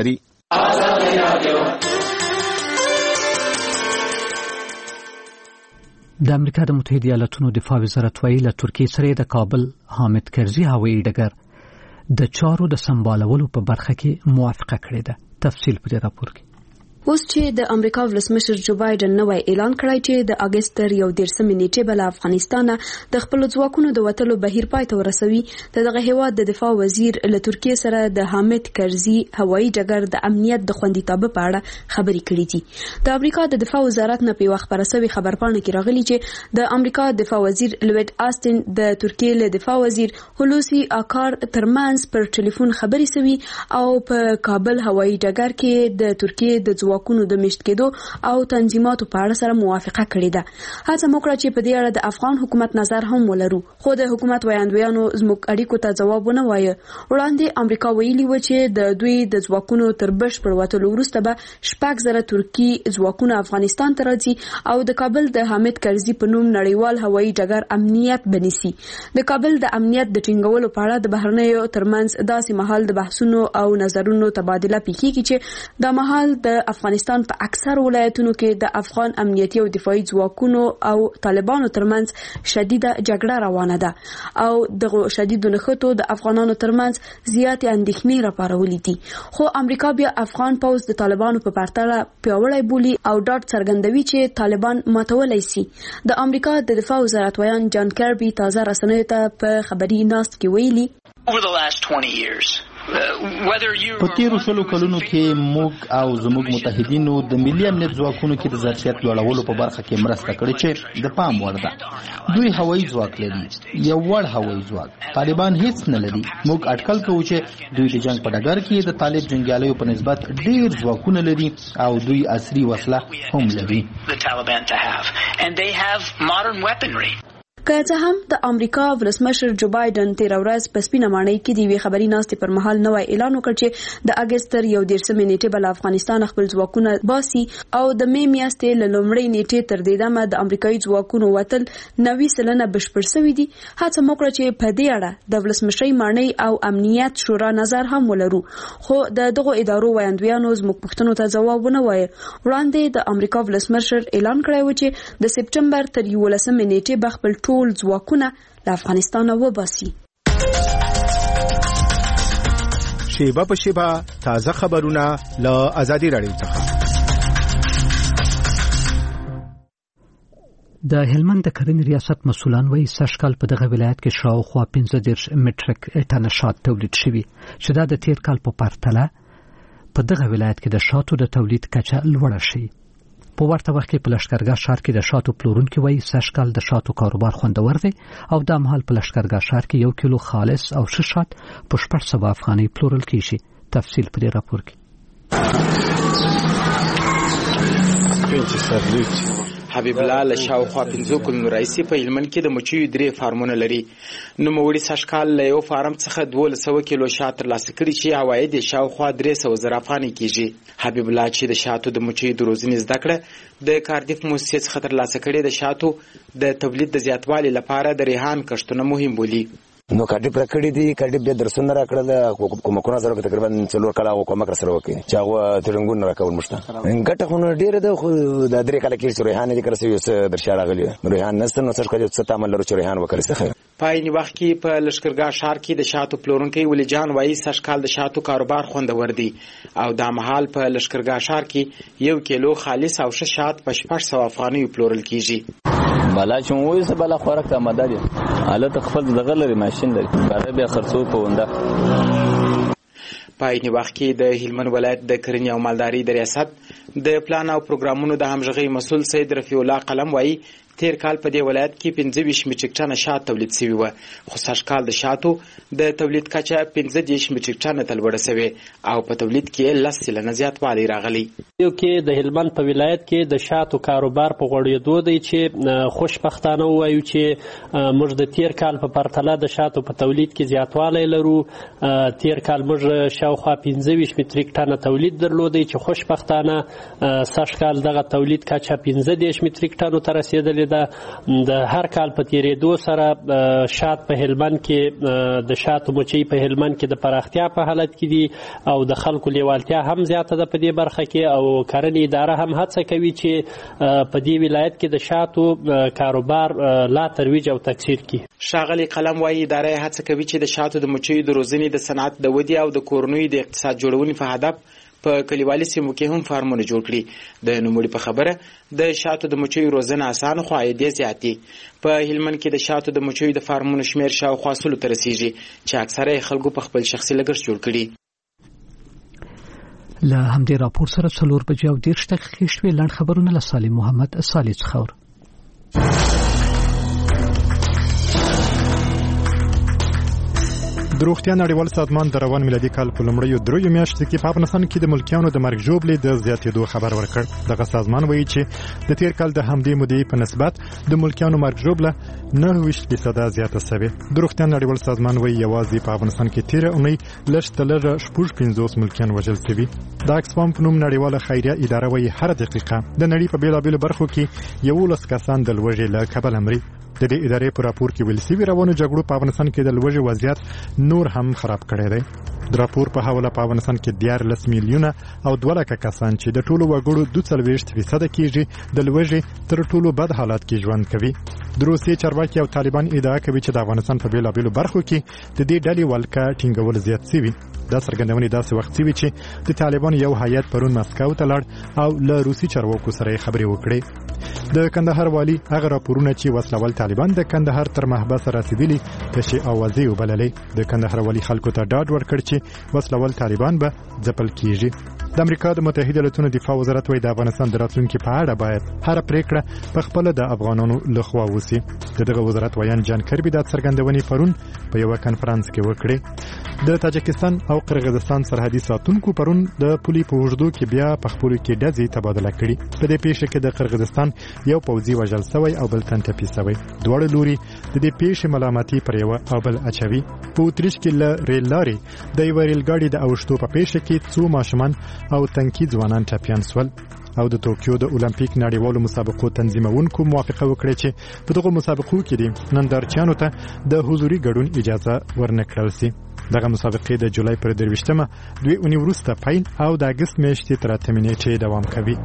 د امریکا د متحده ایالاتونو دفاع وزارت ویلي له ترکیې سره د کابل حامد کرزي هوایي ډګر د چارو د سمبالولو په برخه کې موافقه کړې ده. تفصیل په دې راپور کې. اوس چې د امریکا ولسمشر جو بایدن نوی اعلان کړی چې د اگست تر 11 نیټې بل افغانستان د خپل ځواکونو د وټلو بهیر پای ته ورسوي، دغه هیواد د دفاع وزیر له ترکیې سره د حامد کرزي هوایي ډګر د امنیت د خوندیتوب په اړه خبرې کړې دي. د امریکا د دفاع وزارت نه په وخت پرسوي خبرپاڼه کې راغلي چې د امریکا دفاع وزیر لوید آستن د ترکیې له دفاع وزیر هولوسی آکار ترمنځ پر ټلیفون خبرې سوي او په کابل هوایي ډګر کې د ترکیې د ځواکونو د مشت کېدو او تنظیماتو په اړه سره موافقه کړې ده. هڅه موکړه چې په دې اړه د افغان حکومت نظر هم ولرو، خو د حکومت ویاندویانو زموږ اړیکو ته ځواب ونه وایه. وړاندې امریکا ویلي و چې د دوی د ځواکونو تر بشپړ وټلو وروسته به 6,000 ترکی ځواکونه افغانستان ته راځي او د کابل د حامد کرزي په نوم نړیوال هوایي ډګر امنیت بنسي. د کابل د امنیت د ټینګولو په اړه د بهرنیو ترمنځ داسې مهال د بحثونو او نظرونو تبادله پیښیږي چې د مهال د افغانستان په اکثر ولایتونو کې د افغان امنیتي او دفاعي ځواکونو او طالبانو ترمنځ شدیده جګړه روانه ده او دغه شدیدو نښتو د افغانانو ترمنځ زیاتې اندېښنې راپارولې دي. خو امریکا بیا افغان پوځ د طالبانو په پرتله پیاوړی بولي او ډاډ څرګندوي چې طالبان ماتولی سي. د امریکا د دفاع وزارت ویان جان کربي تازه رسنیو ته په خبري ناست کې ویلي په تیرو 20 کلونو کې موږ او زموږ متحدینو د ملي امنیت ځواکونو کې د ظرفیت لوړولو په برخه کې مرسته کړې چې د پام وړ ده. دوی هوایي ځواک لري، یو وړ هوایي ځواک. طالبان هیڅ نه لري. موږ اټکل کوو چې دوی د جنگ په ډګر کې د طالب جنگیالیو په نسبت ډیر ځواکونه لري او دوی عصري وسله هم لري. که څه هم د امریکا ولسمشر جو بایدن تیر ورځ په سپینه ماڼۍ کې د یوې خبري ناستې پر مهال نوی اعلان وکړ چې د اگست تر 11 نیټې بل افغانستان خپل ځواکونه باسي او د می میاشتې له لومړۍ نیټې تر دې دمه د امریکایي ځواکونو وتل 90% بشپړ شوي دي. هڅه موکړه چې په دې اړه د ولسمشرۍ ماڼۍ او امنیت شورا نظر هم ولرو، خو د دغه ادارو ویاندویانو زموږ پوښتنو ته ځواب ونه وایي. وړاندې د امریکا ولسمشر اعلان کړی و چې د سپټمبر تر 11 نیټې به خپل ټول ځواکونه له افغانستان وباسي. شیبه په شیبه تازه خبرونه له ازادي راډیو څخه. د هلمند د کرنې ریاست مسولان وایي سږکال په دغه ولایت کې شاوخوا 15 مټریک ټن شات تولید شوي چې دا د تیر کال په پرتله په دغه ولایت کې د شاتو د تولید کچه لوړه شي. په ورته وخت کې په لښکرګاه ښار کې د شاتو پلورونکي وایي سږکال د شاتو کاروبار خوندور دی او د مهال په لښکرګاه ښار کې 1 کیلو خالص او ښه شات په 600 افغانۍ پلورل کیږي. تفصیل په دې راپور کې. حبیب الله له شاوخوا 15 کلونو راځي په هلمند کې د مچیو 3 فارمونه لري. نو موړي سږکال له یو فارم څخه 1200 کیلو شات ترلاسه کړي چې عواید شاوخوا 300 افغانۍ کیږي. حبیب الله چې د شاتو د مچیو د روزنې زده کړه د کاردیف موسسې څخه ترلاسه کړي د شاتو د تولید د زیاتوالي لپاره د ریحان کښتونه مهم بولي. نو کارډیف راکړی دي، کارډیف به درسونه راکړل، کومکونه سره تقریبا 4 کاله کومک سره وکړي چې هغه ترنګون راکول مشته ګټه خو ډیره ده. خو د 3 کاله کې ریحان دې کرسي یو درشا راغلی ریحان نست نو څه کړي څه تعامل لرو چې ریحان وکړي. پایني وخت کې په لښکرګاه ښار کې د شاتو پلورونکي ولی جان وایي سږکال د شاتو کاروبار خوندور دی او د مهال په لښکرګاه ښار کې 1 کیلو خالص او ښه شات په 600 افغانۍ پلورل کیږي. بالا چې وایي څه بالا خوراک ته آماده دي، حالت خپل دغه لري ماشين لري، کار به خرڅو په ونده. پایني وخت کې د هلمند ولایت د کرنې او مالداري د ریاست د پلان او پروګرامونو د همغږي مسول سید رفیع الله قلم وایي تیر کال په دې ولایت کې 25 میټریک ټن شات تولید شوی و، خو سږکال د شاتو د تولید کچه 15 میټریک ټن ته لوړه شوې او په تولید کې 10% زیاتوالی راغلی. یو کې د هلمند په ولایت کې د شاتو کاروبار په غوړېدو دی چې خوشبختانه وایو چې موږ د تیر کال په پرتله د شاتو په تولید کې زیاتوالی لرو. تیر کال موږ شاوخوا 15 میټریک ټن تولید درلودی چې خوشبختانه سږکال دغه تولید کچه 15 میټریک ټن ته رسیدلی کړې ده. د هر کال په تیریدو سره شات په هلمند کې د شاتو مچۍ په هلمند کې د پراختیا په حالت کې دي او د خلکو لیوالتیا هم زیاته ده په دې برخه کې او کرنې اداره هم هڅه کوي چې په دې ولایت کې د شاتو کاروبار لا ترویج او تکثیر کړي. ښاغلی قلم وایي اداره هڅه کوي چې د شاتو د مچیو د روزنې د صنعت د ودې او د کورنیو د اقتصاد جوړونې په هدف په کلیوالي سیمو کې هم فارمونه جوړ کړي. د نوموړي په خبره د شاتو د مچیو روزنه اسانه خو عاید زیات دي. په هلمند کې د شاتو د مچیو د فارمونو شمیر شاوخوا 100 ته رسیږي چې اکثره خلکو په خپل شخصي لګښت جوړ کړي. له همدې راپور سره 4 بجې او 10 دقیقې شوې. لنډ خبرونه له سالم محمد صالح څخه. د روغتیا نړیوال سازمان د روان میلادي کال په لومړیو 3 میاشتو کې په افغانستان کې د ملکیانو د مرګ ژوبلې د زیاتېدو خبر ورکړ. دغه سازمان وایي چې د تیر کال د همدې مودې په نسبت د ملکیانو مرګ ژوبله 9% زیاته شوې. د روغتیا نړیوال سازمان وایي یوازې په افغانستان کې تیر اونۍ لږ 50 ملکیان وژل شوي. د اکسفام په نوم نړیواله خیریه اداره وایي هر دقیقه د نړۍ په بیلابیلو برخو کې 11 کسان د لوږې له کبله مري. د دې ادارې په راپور کې ویل شوی روانو جګړو په افغانستان کې د لوږې وضعیت نور هم خراب کړی دی. د راپور په حواله په افغانستان کې 14 میلیونه او 2 لکه کسان چې د ټولو وګړو 42% کېږي د لوږې تر ټولو بد حالات کې ژوند کوي. د روسیې چارواکي او طالبان ادعا کوي چې د افغانستان په بیلابیلو برخو کې د دې ډلې ولکه ټینګول زیات شوي. دا څرګندونې داسې وخت شوي چې د طالبانو یو هیئت پرون مسکو ته لاړ او له روسي چارواکو سره خبرې وکړې. د کندهار والی هغه راپورونه چې وسلوال طالبان د کندهار تر محبس رسیدلي تشي اوازې وبللې. د کندهار والی خلکو ته ډاډ ورکړ چې وسلوال طالبان به ځپل کیږي. د امریکا د متحده ایالاتونو دفاع وزارت وايي د افغانستان د راتلونکي په اړه باید هر پریکړه په خپل د افغانانو لخوا وسی. دغه وزارت ویان جان کربي د څرګندونې پرون په یو کانفرنس کې وکړه. د تاجکستان او قرغیزستان سرحدي ساتونکو پرون د پولي په وژدو کې بیا په خپل کې ډزې تبادله کړي. په دې پیښه کې د قرغیزستان یو پوځي وژل شوی او بل تن ټپي شوی. دواړه لوري د دې پیښې ملامتي پر یو او بل اچوي. په اتریش کې ل ریل لارې د یو ریل ګاډي د اوښتو په پیښه کې 2 ماشومان او تنکي ځوانان ټپيان شول. او د ټوکیو د اولمپیک نړیوالو مسابقو تنظیمونکو موافقه وکړه چې په دغه مسابقو کې د نندارچیانو ته د حضوري ګډون اجازه ورنکړل شي. دغه مسابقې د جولای پر 23مه 2 اونۍ وروسته پیل او د اگست میاشتې تر 8 نیټې دوام کوي.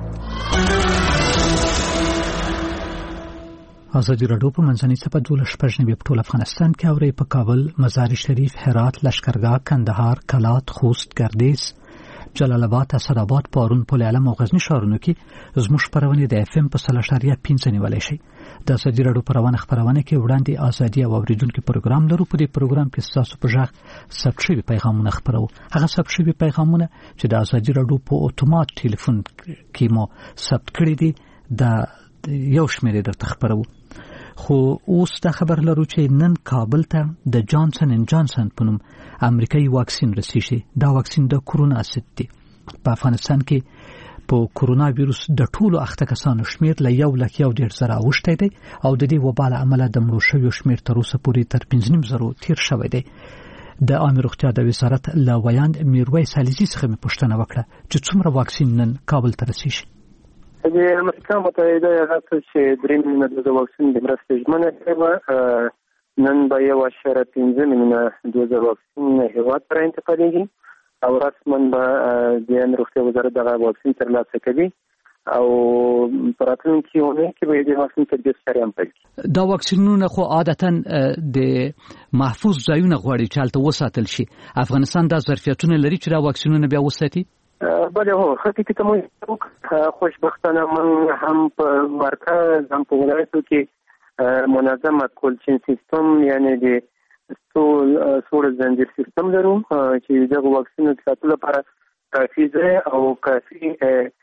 ازادي راډیو په منځنۍ صفحه 12 په ټول افغانستان کې اوري په کابل، مزار شریف، هرات، لشکرګاه، کندهار، کلات، خوست، ګردیز، جلال آباد، اسداباد، پارون، پل علم او غزنی ښارونو کې زموږ خبرونه د اف ام په 3.5 نیولای شي. د ازادي راډیو پروانه خبرونه کې وړاندې ازادي او اوریدونکو پروګرام لرو. په دې پروګرام کې تاسو په ځخ ثبت شوی پیغامونه خبرو. هغه ثبت شوی پیغامونه چې د ازادي راډیو په اتومات ټلیفون کې مو ثبت کړی دي د یو شمېر درته خبرو. خو اوس دا خبر لرو چې نن کابل ته د جانسن اند جانسن په نوم امریکایي واکسین رسیږي. دا واکسین د کورونا ضد دی. په افغانستان کې په کورونا وایروس د ټولو اخته کسانو شمیر له 1,100,000 اوښتی دی او د دې وبا له امله د مړو شویو شمیر تر اوسه پورې تر 5,000 تیر شوی دی. د عامه روغتیا د وزارت له ویان میرویس علیزي څخه مې پوښتنه وکړه چې څومره واکسین نن کابل ته رسیږي. د امریکا متحده ایالاتو چې 3 میلیونه د واکسین د مرستې ژمنه کړې نن به 1.5 میلیونه دوزه واکسین هیواد ته انتقالېږي او رسما به د عامه روغتیا وزارت دغه واکسین ترلاسه کوي او په راتلونکي اونۍ کې به د واکسین تطبیق سره هم پیل کړي. دا واکسینونه خو عادتا د محفوظ ځایونه غواړي چې هلته وساتل شي. افغانستان دا ظرفیتونه لري چې دا واکسینونه بیا وساتي؟ بله هو حقیقت مو خوشبختانه من هم په مرکز هم په ولایتو کې منظمه کولچین سیستم یعنی د سوړ زنجیر سیستم لرو چې دغه واکسینو د ساتلو لپاره کافي ځای او کافي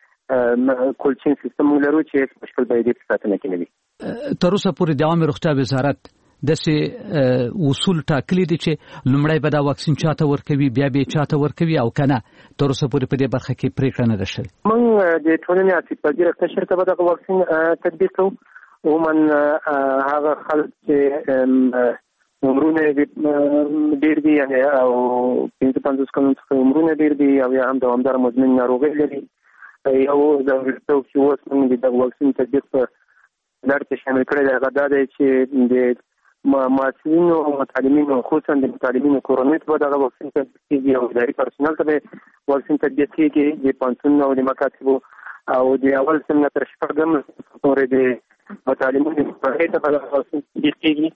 کولچین سیستم لرو چې هیڅ مشکل به یې ساتنه کې نه وي. تر اوسه پورې د عامه روغتیا وزارت داسې اصول ټاکلي دي چې لومړی به دا واکسین چاته ورکوي بیا به چاته ورکوي او کنه تر اوسه پورې په دې برخه کې پریکړه نه ده شوې. موږ د ټولنې اصلي قشر ته به دغه واکسین تطبیق کوو. عموما هغه خلک چې عمرونه ډېر دي یعنی او 55 کلونو څخه عمرونه ډېر دي او یا هم دوامداره مزمن ناروغۍ لري یو ځانګړتیا چې اوس موږ د واکسین تطبیق په مسؤلیت شامل کړی دی هغه دا دی چې د محصلینو او متعلمینو خصوصا د متعلمینو کورنۍ ته به دغه واکسین تطبیق کېږي او اداري پرسونل ته به واکسین تطبیق کېږي د پوهنتونونو او د مکاتبو او د اول صنف نه تر شپږم پورې د متعلمینو کورنۍ ته به دغه واکسین تطبیق کېږي.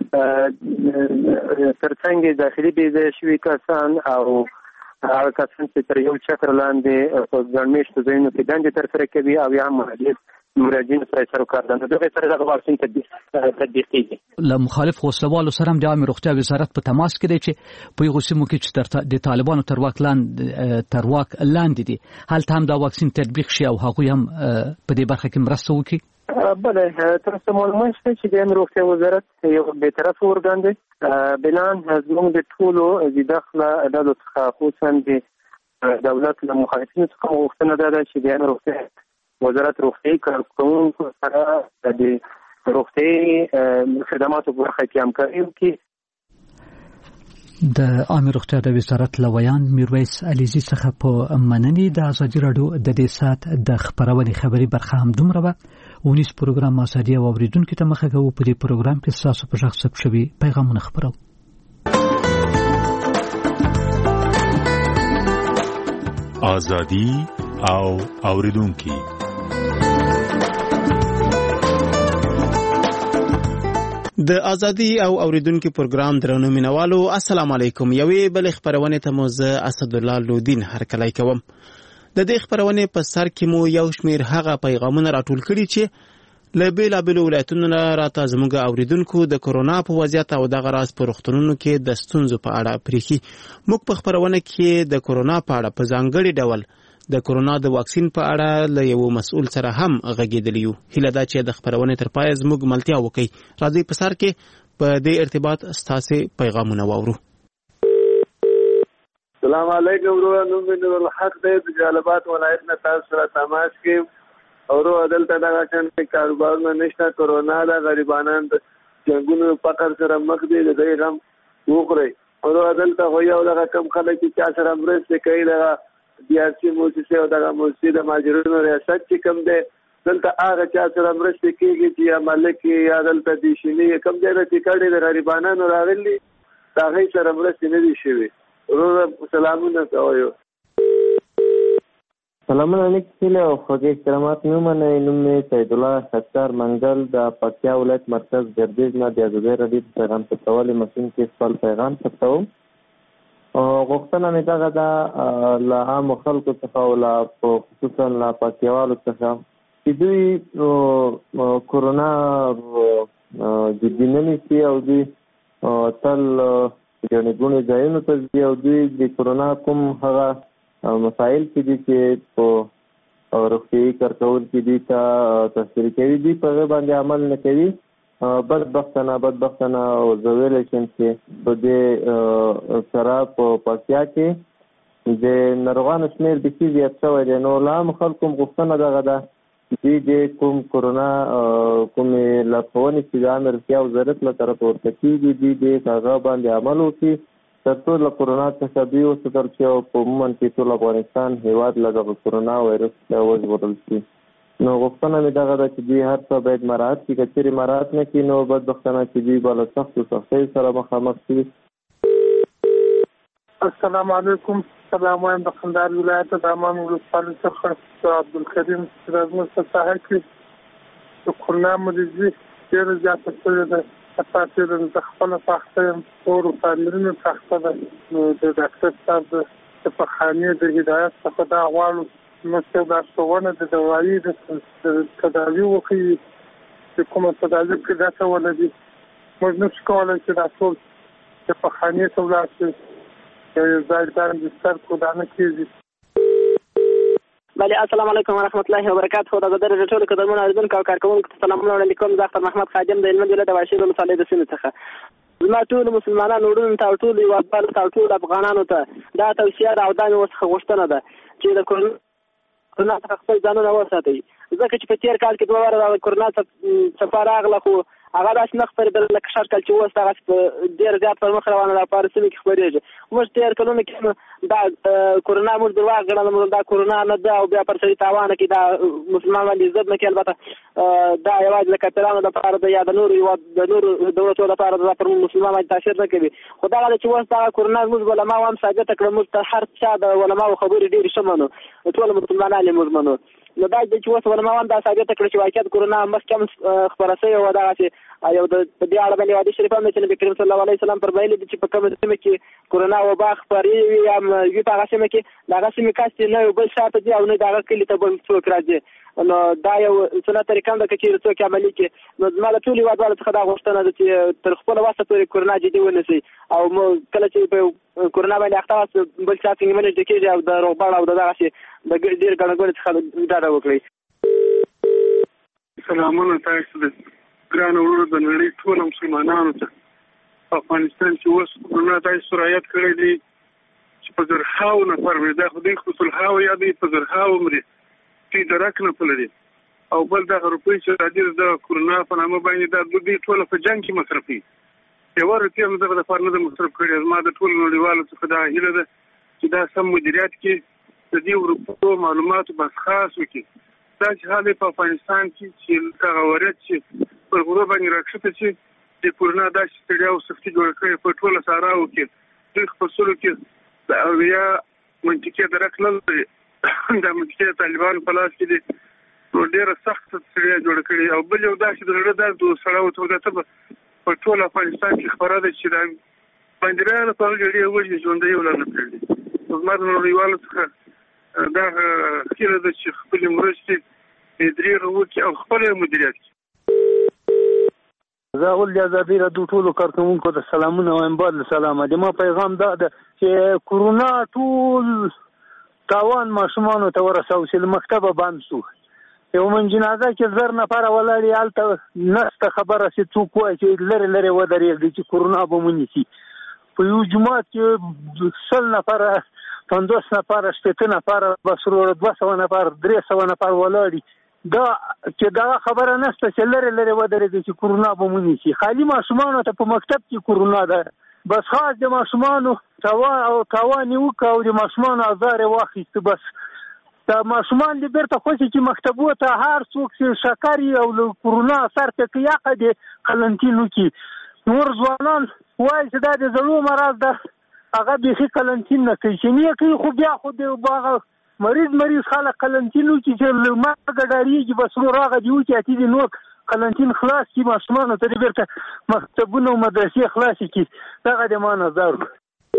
ترڅنګ داخلي بې شوي کسان او هغه کسان چې تر یو چتر لاندې په ګڼ مېشتو ځایونو کې دندې ترسره کوي او یا هم مراجعینو سره سروکار دنده دغه سره دغه واکسین تطبیق کېږي. له مخالف وسلوالو سره هم د عامه روغتیا وزارت په تماس کې دی چې په هغو سیمو کې چې د طالبانو تر واک لاندې دي هلته هم دا واکسین تطبیق شي او هغوی هم په دې برخه کې مرسته وکړي. بله تر اوسه معلومات شته چې د عامه روغتیا وزارت یو بېطرفه ارګان دی بنان زموږ د ټولو د داخله ډلو څخه خصوصا د دولت له مخالفینو څخه غوښتنه ده چې د عامه روغتیا وزارت روغتیايي کارکوونکو سره د روغتیايي خدماتو په برخه کې همکاري وکړي. د عامه روغتیا د وزارت لویان میرویس علیزي څخه په مننې د ازادي راډیو د دې سات د خبرونې خبري برخه هم دومره وه. ونیس پروګرام ازادي او اوریدونکو ته مخه کوو. په دې پروګرام کې تاسو په ژغ ثبت شوي پیغامونه خبرو. ازادي او اوریدونکو د ازادي او اوریدونکو پروګرام درنو مینوالو السلام علیکم. یوې بل خبرونه ته مو زه اسد الله لودین هرکلی کوم. د دې خبرونه په سر کې مو یو شمیر هغه پیغامونه راټول کړي چې له بیلابیلو ولایتونو راته زموږ اوریدونکو د کورونا په وضعیت او دغه راز په روغتونونو کې د ستونزو په اړه پریخي. موږ په خبرونه کې د کورونا په اړه په ځانګړي ډول د کورونا د واکسین په اړه له یو مسؤل سره هم غږیدلی یو. هیله ده چې د خبرونه تر پای زموږ ملتیا وکړي. راځي په سر کې په دې ارتباط ستاسو پیغامونه واورو. السلام علیکم ورونو من الحق د جلبات ولایت نه تاسو سره تماس کې اورو عدالت دغه څنګه کاروبار نه نشته کورونا د غریبانان د جنگونو فقر سره مخ دي د دې غم وګورئ. اورو عدالت خو یو دغه کم خلک چې سره مرسته کوي دغه سیاسي موسسه او دغه موسسه د ماجرونو ریاست چې کم ده دلته هغه چې سره مرسته کوي چې مالک یا دلته دي شنی کم ځای چې کړي د غریبانو راغلي دا غي سره مرسته نه دي شوی. سلامونه کوي. سلامونه علیکم او خوږ احترامات نو منه نوم سید الله ستار منګل د پکتیا ولایت مرکز ګردیز نه د ازادي راډیو پیغام په تولې ماشين کې خپل پیغام پټو. غوښتنه مې دا غدا له عام خلکو څخه او خصوصا له پکتیاوالو څخه چې دوی کورونا جدي نه نیسي او دوی تل ګڼې ځایونو ته ځي او دوی د کورونا کوم هغه مسایل چې دي چې په روغتیايي کارکوونکي دي ته تشریح کوي دي په هغه باندې عمل نه کوي. بدبختانه او زه ویلی شم چې په دې سره په پکتیا کې د ناروغانو شمېر بیخي زیات شوی دی. نو له عامو خلکو هم غوښتنه دغه ده دوی د کوم کورونا کومې لارښوونې چې د عامه روغتیا وزارت له طرفه ورته کېږي دوی د هغه باندې عمل وکړي تر څو له کورونا څخه دوی وساتل شي او په عموما کې ټول افغانستان هېواد له دغه کورونا وایرس څخه وژغورل شي. نو غوښتنه مې دغه ده چې دوی هر څه باید مراعات کړي. که چېرې مراعات نه کړي نو بدبختانه چې دوی به له سختیو سره مخامخ شي. السلام علیکم. سلام وایم د کندهار ولایت د دامان ولسوالۍ څخه عبدالکریم سراجمل په ساحه کې د کورونا مریضي ډېره زیاته شوې ده. اساسي د خپله ساخته یم کور و فامیلونو ساخته ده. نو د ډاکټر صاحب د شفاخانې د هدایت څخه دا غواړو نو دا ښوونه د دوایي د تداوي وکړي چې کومه تداوي کې ګټه ولري. موږ نشو کولی چې دا ټول شفاخانې ته ولاړ شي یو ځای باندې سر کو دا نه کېږي. بله السلام علیکم ورحمت الله وبرکاته. د ګډ ټولو قدرمنو اوریدونکو او کارکوونکو ته سلامونه وړاندې کوم. زه اختر محمد خادم د هلمند ولایت د واشیر ولسوالۍ د سیمې څخه زما ټولو مسلمانانو وروڼو ته او ټولو هېوادوالو ته او ټولو افغانانو ته دا توصیه ده او دا مې ورڅخه غوښتنه ده چې د کورونا څخه خپل ځانونه وساتئ. ځکه چې په تېر کال کې 2 واره د کورونا څپه راغله خو هغه داسې نه خپرېدل لکه شر کال چې اوس دغسې په ډېر زیات پر مخ روانه ده، په هره سیمه کې خپرېږي. موږ تېر کلونو کې دا کرونا موږ درواغ ګڼله، دا کرونا نه ده او بیا پر سړي تاوانه کې دا مسلمان باندې ضد نه کوي. البته دا یوازې د کافرانو لپاره ده یا د نورو دولتونو لپاره ده، پر مسلمان باندې تاثیر نه کوي. خو دغه ده چې اوس دغه کرونا موږ علماو هم ثابته کړه، موږ ته هر چا د علماو خبرې ډېرې ښه منو، ټول مسلمانان یې موږ منو. نو دا چې اوس علماو هم دا ثابته کړه چې واقعیت کرونا مخکې هم خپره شوې وه. دغسې یو د دې اړه باندې حدیث شریف هم دی چې نبي کریم صلی الله علیه وسلم فرمایلي دي چې په کومه سیمه کې کرونا وبا خپرې وي یا وي په هغه سیمه کې د هغه سیمې کس چې نه یو بل شاته ځي او نه د هغه کلي ته بل څوک راځي. نو دا یو سنت طریقه ده که چېرې څوک عملي کړي. نو زما د ټولو هېوادوالو څخه دا غوښتنه ده چې تر خپله وسه پورې کرونا جدي ونیسئ او کله چې په کرونا باندې اخته واست بل چا څنګه منډې کېږي او د روغبړ او د دغسې د ډېر ګڼه ګوڼې څخه ډډه وکړئ. سلامونه تاسو ته ګرانو وروڼو د نړۍ ټولو مسلمانانو ته. په افغانستان کې اوس کرونا داسې سرایت کړی دی چې په زرهاوو نفر مړي، دا خو دوی خو سلهاوو یا دوی په زرهاوو مري، دوی درک نه پلري. او بل دغه روپۍ چې راځي د کرونا په نامه باندې دا دوی ټوله په جنګ کې مصرفوي. یوه روپۍ هم دغه دپاره نه ده مصرف کړې. زما د ټولو نړیوالو څخه دا هیله ده چې دا سم مدیریت کې د دې روپیو معلوماتو بس خاص وکړي. دا چې حال په افغانستان کې چې هغه وریت چې پر غرو باندې راکښته چې د کرونا داسې ستړیا او سختي جوړه کړې په ټوله صحراو کې دوی خپل سلو کې د اویا منطقې درک نه لري. دا منطقې د طالبانو په لاس کې دي، نو ډېره سخته ستړیا جوړه کړې. او بل یو دا چې د زړه درد او سړاو توګه په ټول افغانستان کې خبره ده چې دا بندرانه په غړي وږي ژوندۍ ولر نه کړي. زما د نړیوالو څخه دا خیره ده چې خپل مرستې اداري وکړي او خپل مدیریت کړي. زه اول د ازادي راډیو ټولو کارکوونکو ته سلامونه وایم. بعد له سلامه د ما پیغام دا ده چې کرونا ټول تاوان ماشومانو ته ورساو چې له مکتبه بند شو. یو من جنازه کې زر نفره ولاړې هلته نسته خبره چې څوک وایي چې لرې لرې ودرېږدي چې کرونا به ونیسي. په یو جومات کې 100 نفره 50 نفره 60 نفره بس 200 نفر 300 نفر ولاړي. دا چې دا خبره نشته چې لرې لرې ودرېږي چې کرونا به ونیسي. خالي ماشومانو ته په مکتب کې کرونا ده، بس خاص د ماشومانو تاوان یې وکړه او د ماشومانو ازار یې واخیست. بس دا ماشومان دې بیرته خوشي چې مکتبو ته هر څوک چې شکر او له کرونا اثر ته کوي هغه دې قلنټین وکړي. نور ځوانان وایي چې دا د زړو مرض ده، هغه بیخي قلنټین نه کوي چې نه کوي. خو بیا خو د هغه مریض خلک قلنټین وکړي چې له مرګه ډارېږي، بس نور هغه دې وکړي اتې دې نور قلنټین خلاص کړي، ماشومانو ته دې بیرته مکتبونه او مدرسې خلاصې کړي. دغه د ما نظر و.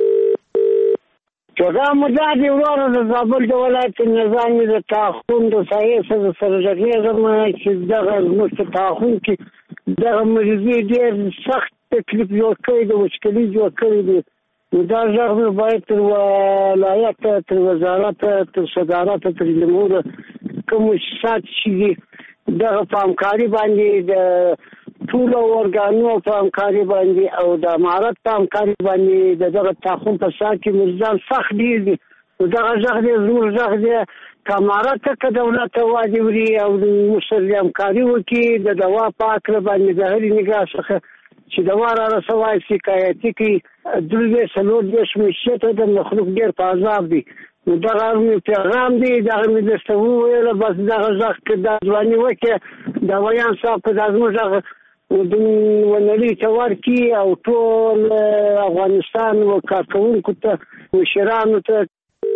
جزا مجاهد ورور د زابل د ولایت نظام د تاخون د سایه سره جګړه چې دغه مست تاخون کې دغه مریضي ډېر سخت تکلیف جوړ کړی د مشکلې جوړ کړی دی. دا ځکه باید تر ولایت تر وزارت تر صدارت تر جمهور کوم شات شي دغه پامکاری باندې د ټول اورګانو پامکاری باندې او د امارت پامکاری باندې دغه تاخون په سات کې مرزان سخت دي. دغه ځکه زور ځکه کمارات ته دولت واجب لري او مسلم کاری وکي د دوا پاک باندې د هر نگاه څخه چې د واره رسوای شکایتي کې دغه سلوک د شمشته د مخلوق ډیر په عذاب دي. دغه پیغام دی دغه مدرسه ویل بس دغه ځکه د ځواني وکي د ویان صاحب په دغه د ونړۍ تور کې او ټول افغانستان او کارکونکو ته مشرانو ته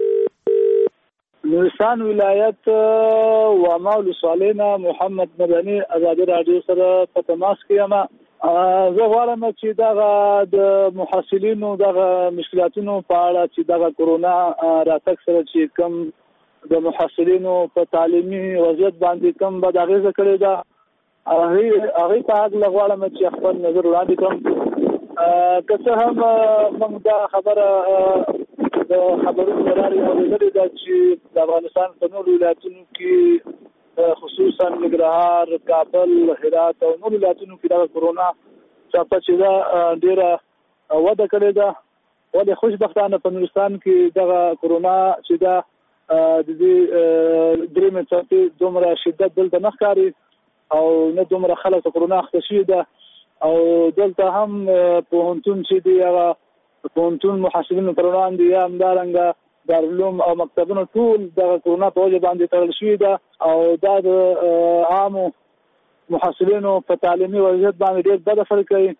نورستان ولایت وامال صالحنا محمد مدني ازادي راډیو سره په تماس کې یم. زه غواړم چې دغه د محصلینو دغه مشکلاتونو په اړه چې دغه کرونا راتګ سره چې کوم د محصلینو په تعلیمي وضعیت باندې کوم بد اغیزه کړې ده هغه په اړه غواړم چې خپل نظر وړاندې کړم. که څه هم موږ دا خبره د خبرونو لري اورېدلې ده چې د افغانستان په نورو ولایتونو کې خصوصا ننګرهار، کابل، هرات او نور ولایتونو کې دا کرونا چاپه چې دا ډیره وده کړې ده. ولې خوشبختانه په نورستان کې دغه کرونا چې دا د دې درېمې څپې دومره شدت دلته نه ښکاري او نه دومره خلک کرونا اخته شوي ده. او دلته هم پوهنتون چې دی هغه پوهنتون محصلینو پر وړاندې یا همدارنګه دارالعلوم او مکتبونه ټول د کرونا په وجه باندې تړل شوي ده او دا د عامو محصلینو په تعلیمي وضعیت باندې ډېر بد اثر کوي.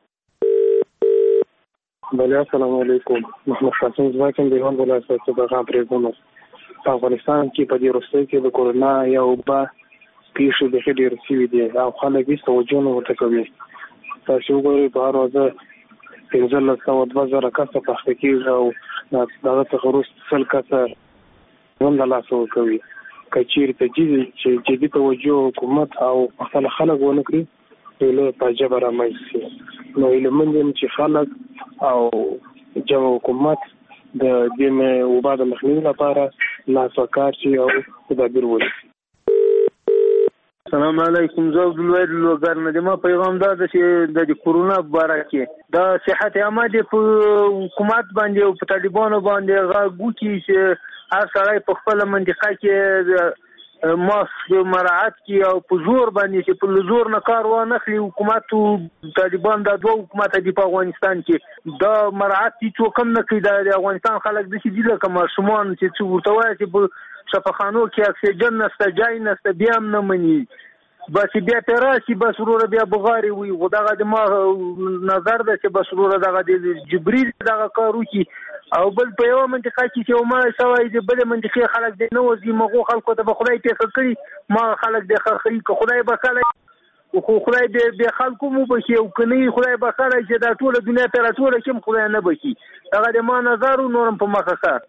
بله السلام علیکم، محمد قاسم زما کوم دیوان بولا سره پیغام پرېږدم. په افغانستان کې په دې وروستیو کې د کورونا یا وبا پیښې بیخي ډېرې شوي دي او خلک هېڅ توجه نه ورته کوي. تاسې وګورئ په هر ورځ 15,000-20,000 کسه پخته کېږي او د هغه څخه وروسته 100 کسه ژوند له لاسه ورکوي. که چېرته جدي توجه حکومت او خپل خلک ونه کړي نو لویه فاجعه به رامنځته شي. نو هیلهمند یم چې خلک او جمع حکومت د دې وبا د مخنیوي لپاره لاس وکار شي او تدابیر ونیسي. السلام علیکم، زه عبدالواحد لوګر نه یم. پیغام دا ده چې د کورونا په باره کې د صحت عامه په حکومت باندې او په طالبانو باندې غوږ چې هر سړی په خپل منطقه کې ماسک مراعات کی او په زور باندې چې په زور نه کار وانه خلی حکومت او طالبان د دوه حکومت دی په افغانستان کې دا مراعات چې کوم نه کوي د افغانستان خلک د چې د کوم شمون چې ورته وایي چې په شفاخانو کې اکسیجن نشته، جای نشته، بیا هم نه مني، بس بیا پیراسي بس وروره بیا بغاري وي. دغه د ما نظر ده چې بس وروره دغه د جبريل دغه کارو کې او بل په یو منطقه کې چې ما سوای د بل منطقه خلک د نو زی مغو خلکو ته به خدای پیښ کړی ما خلک د خخري که خدای بخاله خو خدای د خلکو مو بشي او کني خدای بخاله چې دا ټول دنیا ته راټول کوم خدای نه بشي. دغه د ما نظر نورم په مخه ښه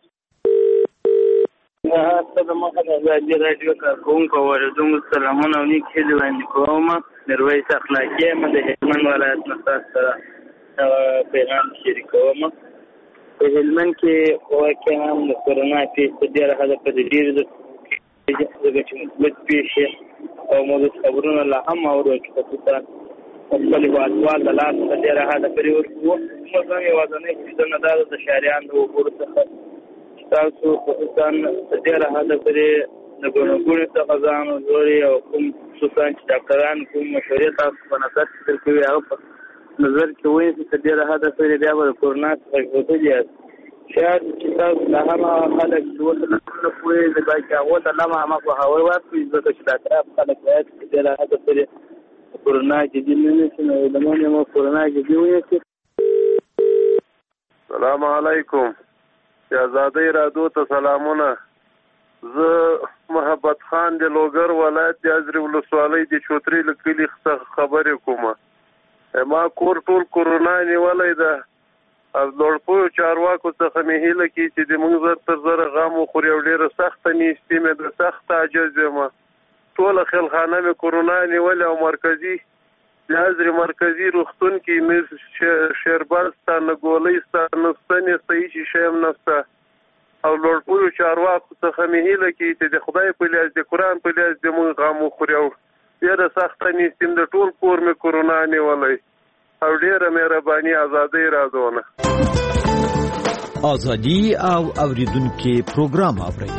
د مخه د ازادي راډیو کارکوونکو اوریدونکو سلامونه او نیک هیلې وړاندې کوم. میرویس اخلاقي یم د هلمند ولایت نه تاسو سره پیغام شریکوم. په هلمند کې واقعا هم د کورونا پیښې ډېره حده په ډېرې ځکه چې مثبت پیښې او موږ خبرونه لا هم اورو چې خصوصا خپل هېوادوال د لاسه په ډېره حده پرې ورکوو. موږ هم یوازینی څیزونه دا ده د شهریان د وګړو څخه تاسو خصوصا ډېره حده پرې د ګڼو څخه ځان وژغورئ او کوم خصوصا چې ډاکټران کوم مشورې تاسو په نظر کې درکوي هغه په نظر کې ونیسئ چې ډېره حده پرې بیا به د کورونا څخه ژغورلي یاست. شاید چې تاسو لا هم خلک چې ورته نه پوهېږي باید چې هغو ته لمه همه پوهاوی ورکړي ځکه چې ډاکټران خلک باید چې ډېره حده پرې د کورونا جدي نه نیسي نو هیلهمن یم کورونا جدي ونیسي. سلام علیکم، آزادی رادیو ته سلامونه. زه محبت خان د لوګر ولایت د ازرې ولسوالۍ د چوتري له کلي څخه خبرې کوم. ما کور ټول کورونا نیولی ده. از لوړپویو چارواکو څخه مې هیله کړي چې د موږ زر تر زره غم وخوري او ډېره سخته نیستي مې د سخت عاجز یم. ټوله خیلخانه مې کورونا نیولې او مرکزي د ازرې مرکزي روغتون کې مې شیربل سته، نه ګولۍ سته، نه ستنې سته، هېڅ شی هم نشته. او لوړپویو چارواکو څخه مې هیله کړي چې د خدای په لیاس د قرآن په لیاس د موږ غم وخوري او ډېره سخته نیستي د ټول کور مې کورونا نیولی او ډېره مهرباني. آزادۍ رادیو نه آزادي او اوریدونکو پروګرام اورئ.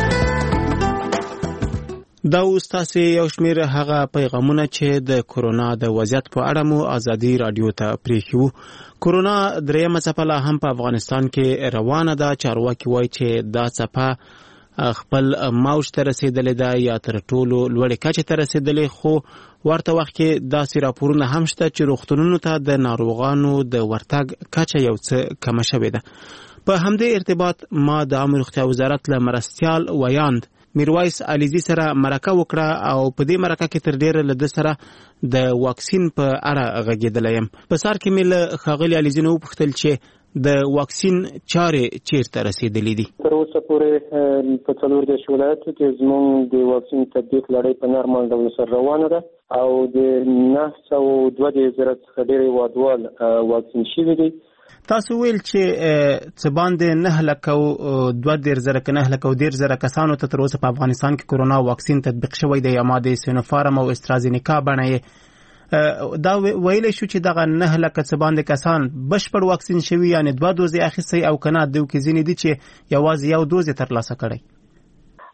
دا اوس تاسو یو شمېر هغه پیغامونه چې د کورونا د وضعیت په اړه مو ازادي رادیو ته پریښیو. کورونا درېیمه څپه لا هم په افغانستان کې روانه ده. چارواکي وایي چې دا څپه خپل موج ته رسېدلې ده یا تر ټولو لوړې کچې ته رسېدلې، خو ورته وخت کې داسې راپورونه هم شته چې روغتونونو ته د ناروغانو د ورتګ کچه یو څه کمه شوې ده. په همدې ارتباط ما د عامه روغتیا وزارت له مرستیال ویاند میرویس علیزي سره مرکه وکړه او په دې مرکه کې تر ډیره له د سره د واکسین په اړه غږېدلی یم. په سر کې مې له ښاغلي علیزي نه وپوښتل چې د واکسین چارې چیرته رسېدلې دي. تر اوسه پورې په 14 ولایتو کې زموږ د واکسین تطبیق لړۍ په نارمل ډول سره روانه ده او د 902 څخه ډېر هېوادوال واکسین شوي دي. تاسو ویل چې څه باندې 9,2,000 کسانو ته تر اوسه په افغانستان کې کورونا واکسین تطبیق شوی دی یا ماده سینوفارم او استرازینیکا باندې دا ویل شو چې دغه 9,000 څه باندې کسان بشپړ واکسین شوی یعنی 2 دوزې اخیستي او کنه دوی کې ځینې دي چې یوازې یو دوز ترلاسه کړي.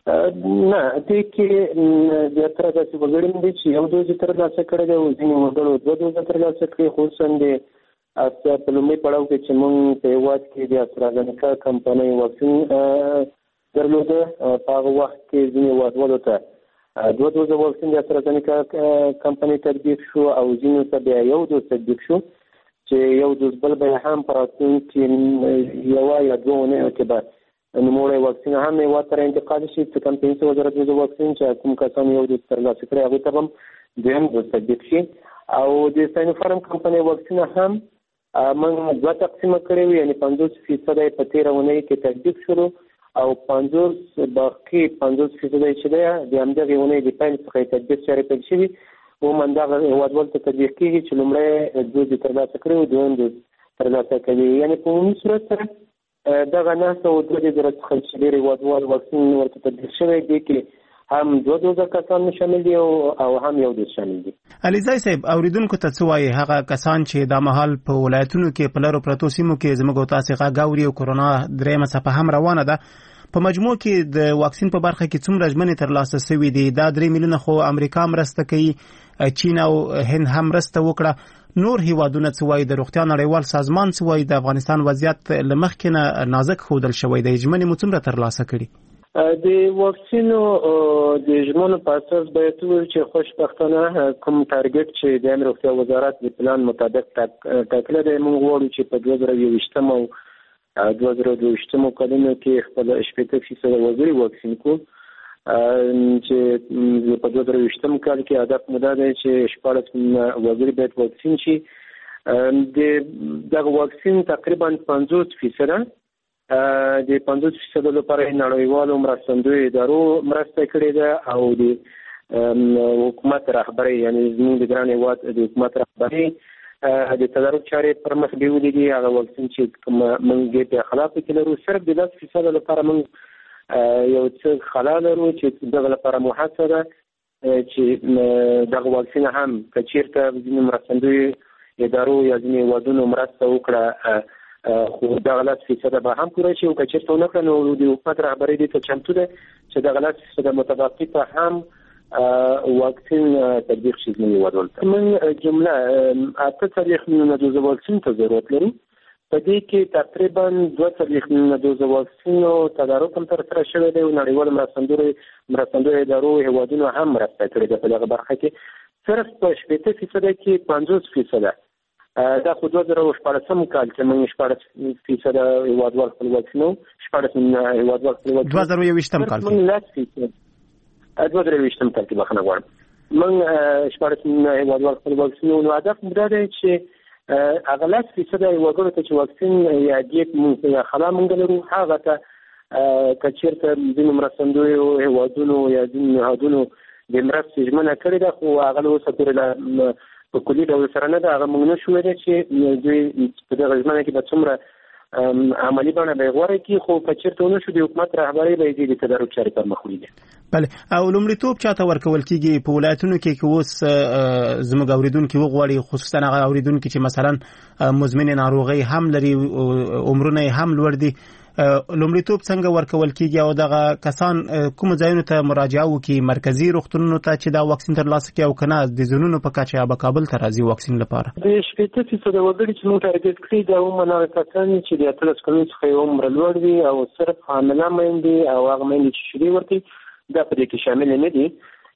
نه دې کې د تر داسې وګړي دي چې یو دوز ترلاسه کړی دی او ځینې وګړو دوه دوزه ترلاسه کړي، خصوصا د په لومړي پړاو کې چې موږ په هېواد کې د استرازینیکا کمپنۍ واکسین درلوده، په هغه وخت کې ځینې هېوادوالو ته دوه دوزه واکسین د استرازینیکا کمپنۍ تطبیق شو او ځینو ته بیا یو دوز تطبیق شو چې یو دوز بل به هم په راتلونکي یوه یا دوه اونیو کې به نوموړی واکسین هم هېواد ته انتقال شي، چې کوم 500,000 دوزه واکسین چې کوم کسان یو دوز ترلاسه کړی هغوی ته به هم دویم دوز تطبیق شي. او د ساینوفارم کمپنۍ واکسین هم موږ دوه تقسیمه کړی وو، یعنې 50% یې په تېره اونۍ کې تطبیق شولو او 50% باقي 50% چې دی د همدغې اونۍ د پیل څخه یې تطبیق چارې پیل شوي و همدغه هېوادوالو ته تطبیق کېږي چې لومړی دوز یې ترلاسه کړی و، دویم دوز ترلاسه کوي. یعنې په عمومي صورت سره دغه 902 څخه چې ډېر هېوادوال واکسین ورته تطبیق شوی دی کې هم دوه دوزه کسان شامل دي او هم یو دوز شامل دي. علیزی صاحب، اوریدونکو ته څه وایي هغه کسان چې دا مهال په ولایتونو کې په لرو پرتو سیمو کې زموږ او تاسې غږ اوري او کرونا درېیمه څپه هم روانه ده، په مجموع کې د واکسین په برخه کې څومره ژمنې ترلاسه شوي دي؟ دا 3 میلیونه خو امریکا مرسته کوي، چین او هند هم مرسته وکړه، نور هیوادونه څه وایي؟ د روغتیا نړیوال سازمان څه وایي؟ د افغانستان وضعیت له مخکې نه نازک ښودل شوی دی، ژمنې مو څومره ترلاسه کړي؟ د واکسینو د ژمنو په اساس باید وویل چې خوشبختانه کوم ټارګټ چې د امر روغتیا وزارت د پلان مطابق ټاکلی دی، موږ غواړو چې په 2021 او 2022 کلونو کې خپل 80% وګړي واکسین کړو، چې په 2022 کال کې هدف مو دا دی چې 14 وګړي باید واکسین شي. دغه واکسین تقریبا 50% د 50% لپاره نړیوالو مرستندویو ادارو مرسته کړې ده او د حکومت رهبري، یعنې زموږ د ګران هېواد د حکومت رهبري د تدارک چارې پر مخ بیولې دي. هغه واکسین چې کوم موږ په خلاف کې لرو صرف د 10% لپاره موږ یو څه خلا لرو چې دغه لپاره محاسبه ده چې دغه واکسین هم که چېرته ځینې مرستندویو ادارو یا ځینې هېوادونو مرسته وکړه خو دغه 10% به هم پوره شي، او که چېرته ونه کړه نو د حکومت رهبري دې ته چمتو ده چې دغه 10% متبقي ته هم واکسین تطبیق شي زموږ هېوادوالو ته. موږ جمله 48 میلیونه دوزه واکسین ته ضرورت لرو، په دې کې تقریبا 42 میلیونه دوزه واکسینو تدارک هم ترسره شوی دی او نړیوالو مرستندویو ادارو هېوادونو هم مرسته کړې ده په دغه برخه کې. صرف په 80% کې 50% دا خو 2014 کال کې موږ 14% هېوادوال خپل واکسینو، 14 میلیونه هېوادوال خپل واکسینو 2020 کال کې 2020 کال کې بخښنه غواړم موږ 14 میلیونه هېوادوال خپل واکسینو. نو هدف مو دا دی چې هغه 10% هېوادونو ته چې واکسین یا ډیټ موږ یا خلا موږ لرو هغه ته که چېرته ځینو مرستندویو هېوادونو یا ځینو نهادونو د مرستې ژمنه کړې ده خو هغه له اوسه پورې په کلي ډول سره نه ده، هغه موږ نشو ویلی چې دوی په دغه ژمنه کې به څومره عملي بڼه به یې غوره کړي، خو که چېرته ونه شو د حکومت رهبري به یې د تدارک چارې پر مخ وړي. بله، او لومړیتوب چاته ورکول کېږي په ولایتونو کې که اوس زموږ اورېدونکي وغواړي، خصوصا هغه اورېدونکي چې مثلا مزمنې ناروغۍ هم لري، عمرونه یې هم لوړ دي، لومړیتوب څنګه ورکول کېږي او دغه کسان کوم ځایونو ته مراجعه وکړي؟ مرکزي روغتونونو ته چې دا واکسین ترلاسه کړي او که نه د ځایونو په کچه به کابل ته راځي واکسین لپاره؟ د 80% وګړي چې موږ ټارګټ کړي دا عموما هغه کسان چې د 18 کلونو څخه یې عمر لوړ وي او صرف حامله میندې او هغه میندې چې شیدې ورکوي دا په دې کې شامل نه دي.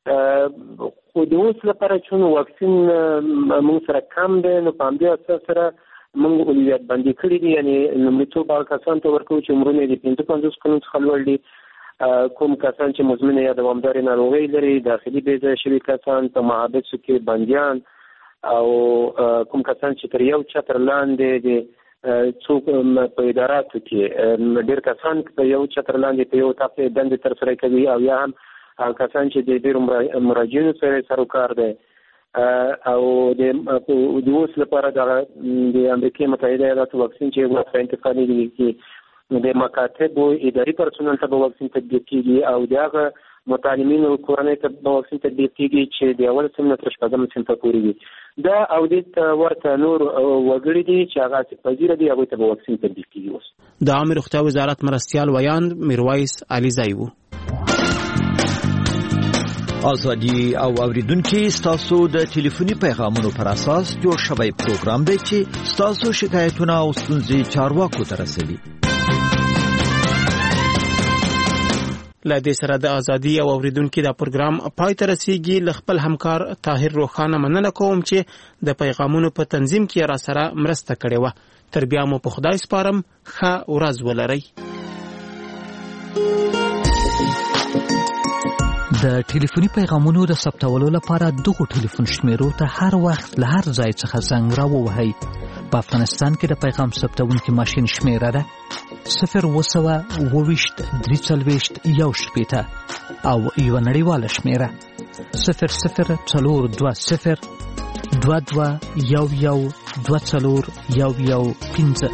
خو د اوس لپاره چې واکسین موږ سره کم دی نو په همدې اساس سره موږ اولویت بندي کړي دي، یعنې لومړیتوب هغه کسانو ته ورکوو چې عمرونه یې د 55 کلونو څخه لوړ دي، کوم کسان چې مزمنه یا دوامدارې ناروغۍ لري، داخلي بې ځایه شوي کسان، په محابسو کې بندیان، او کوم کسان چې تر یو چتر لاندې د څوک په اداراتو کې ډېر کسان په یو چتر لاندې په یو اتاق کې دندې ترسره کوي، او یا هم کسان چې د ډېرو مراجعینو سره سروکار دی. او د اوس لپاره د امریکا متحده ایالاتو واکسین چې هېواد ته انتقالېږي کې د مکاتبو اداري پرسونل ته به واکسین تطبیق کېږي او د هغه متعلمینو کورنۍ ته به واکسین تطبیق کېږي چې د اول صنف نه تر شپږم صنفه پورې وي. دا او دې ورته نور وګړي دي چې هغه حاصلپذیره دي، هغوی ته به واکسین تطبیق کېږي. اوس د عامې روغتیا وزارت مرستیال ویاند میرویس علیزی و. ازادي او اوریدونکو ستاسو د ټلیفوني پیغامونو پر اساس جوړ شوی پروګرام دی چې ستاسو شکایتونه او ستونزې چارواکو ته رسوي. لدې سره د ازادي او اوریدونکو د پروګرام پای ته رسیدي. خپل همکار طاهر روخانه مننه کوم چې د پیغامونو په تنظیم کې را سره مرسته کړې و. تر بیا مو په خدای سپارم. ښه ورځ ولرئ. د ټلیفوني پیغامونو د ثبتولو لپاره دغه ټلیفون شمیرو ته هر وخت له هر ځای څخه زنګ راووهئ. په افغانستان کې د پیغام ثبتونکي ماشین شمیره ده 0202341 او یو نړیواله شمیره 002022112415.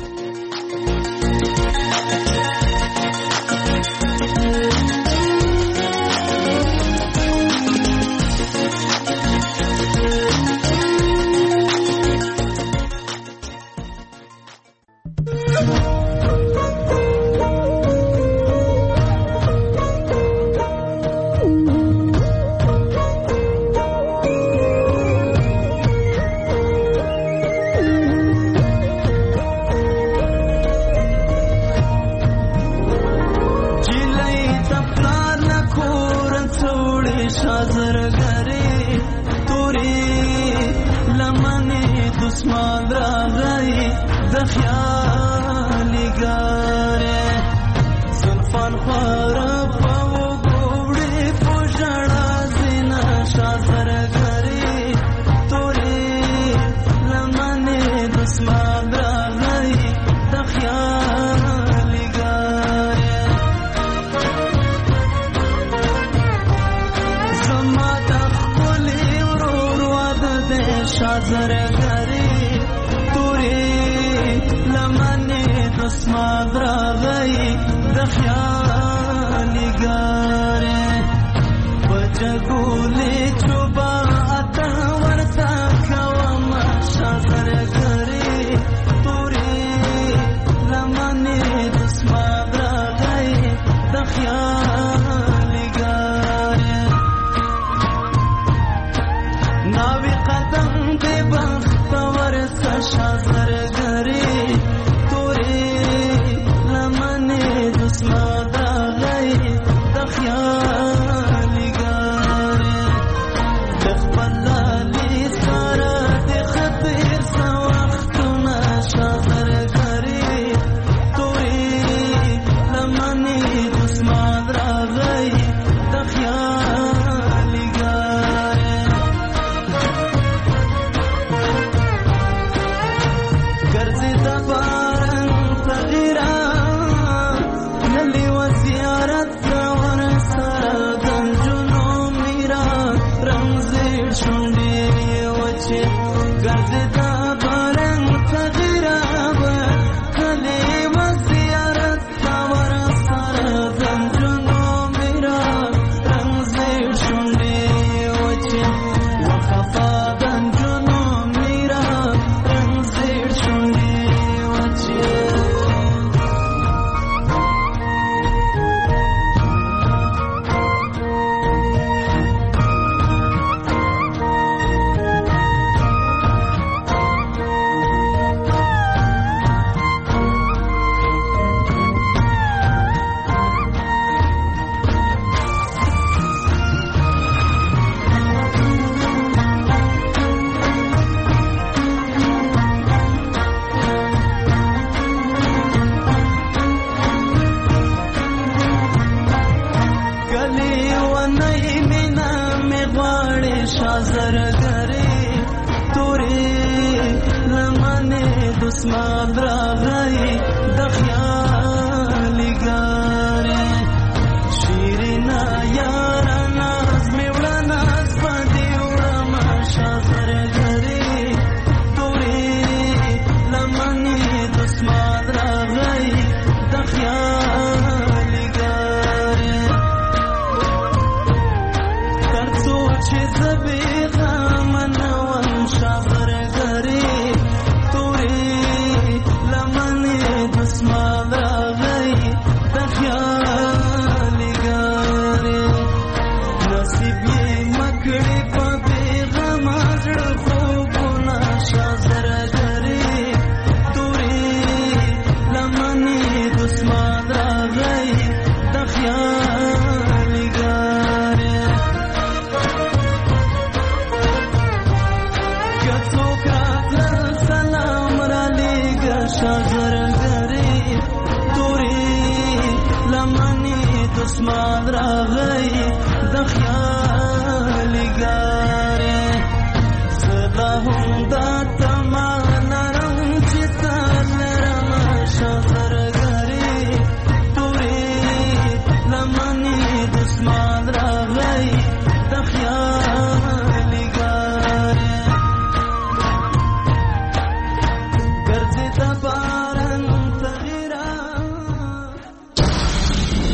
دسمان راغی د خیال ګارې زلا هم دا تما لرم چې تا لرم شغرګرې تورې لمنې دسمان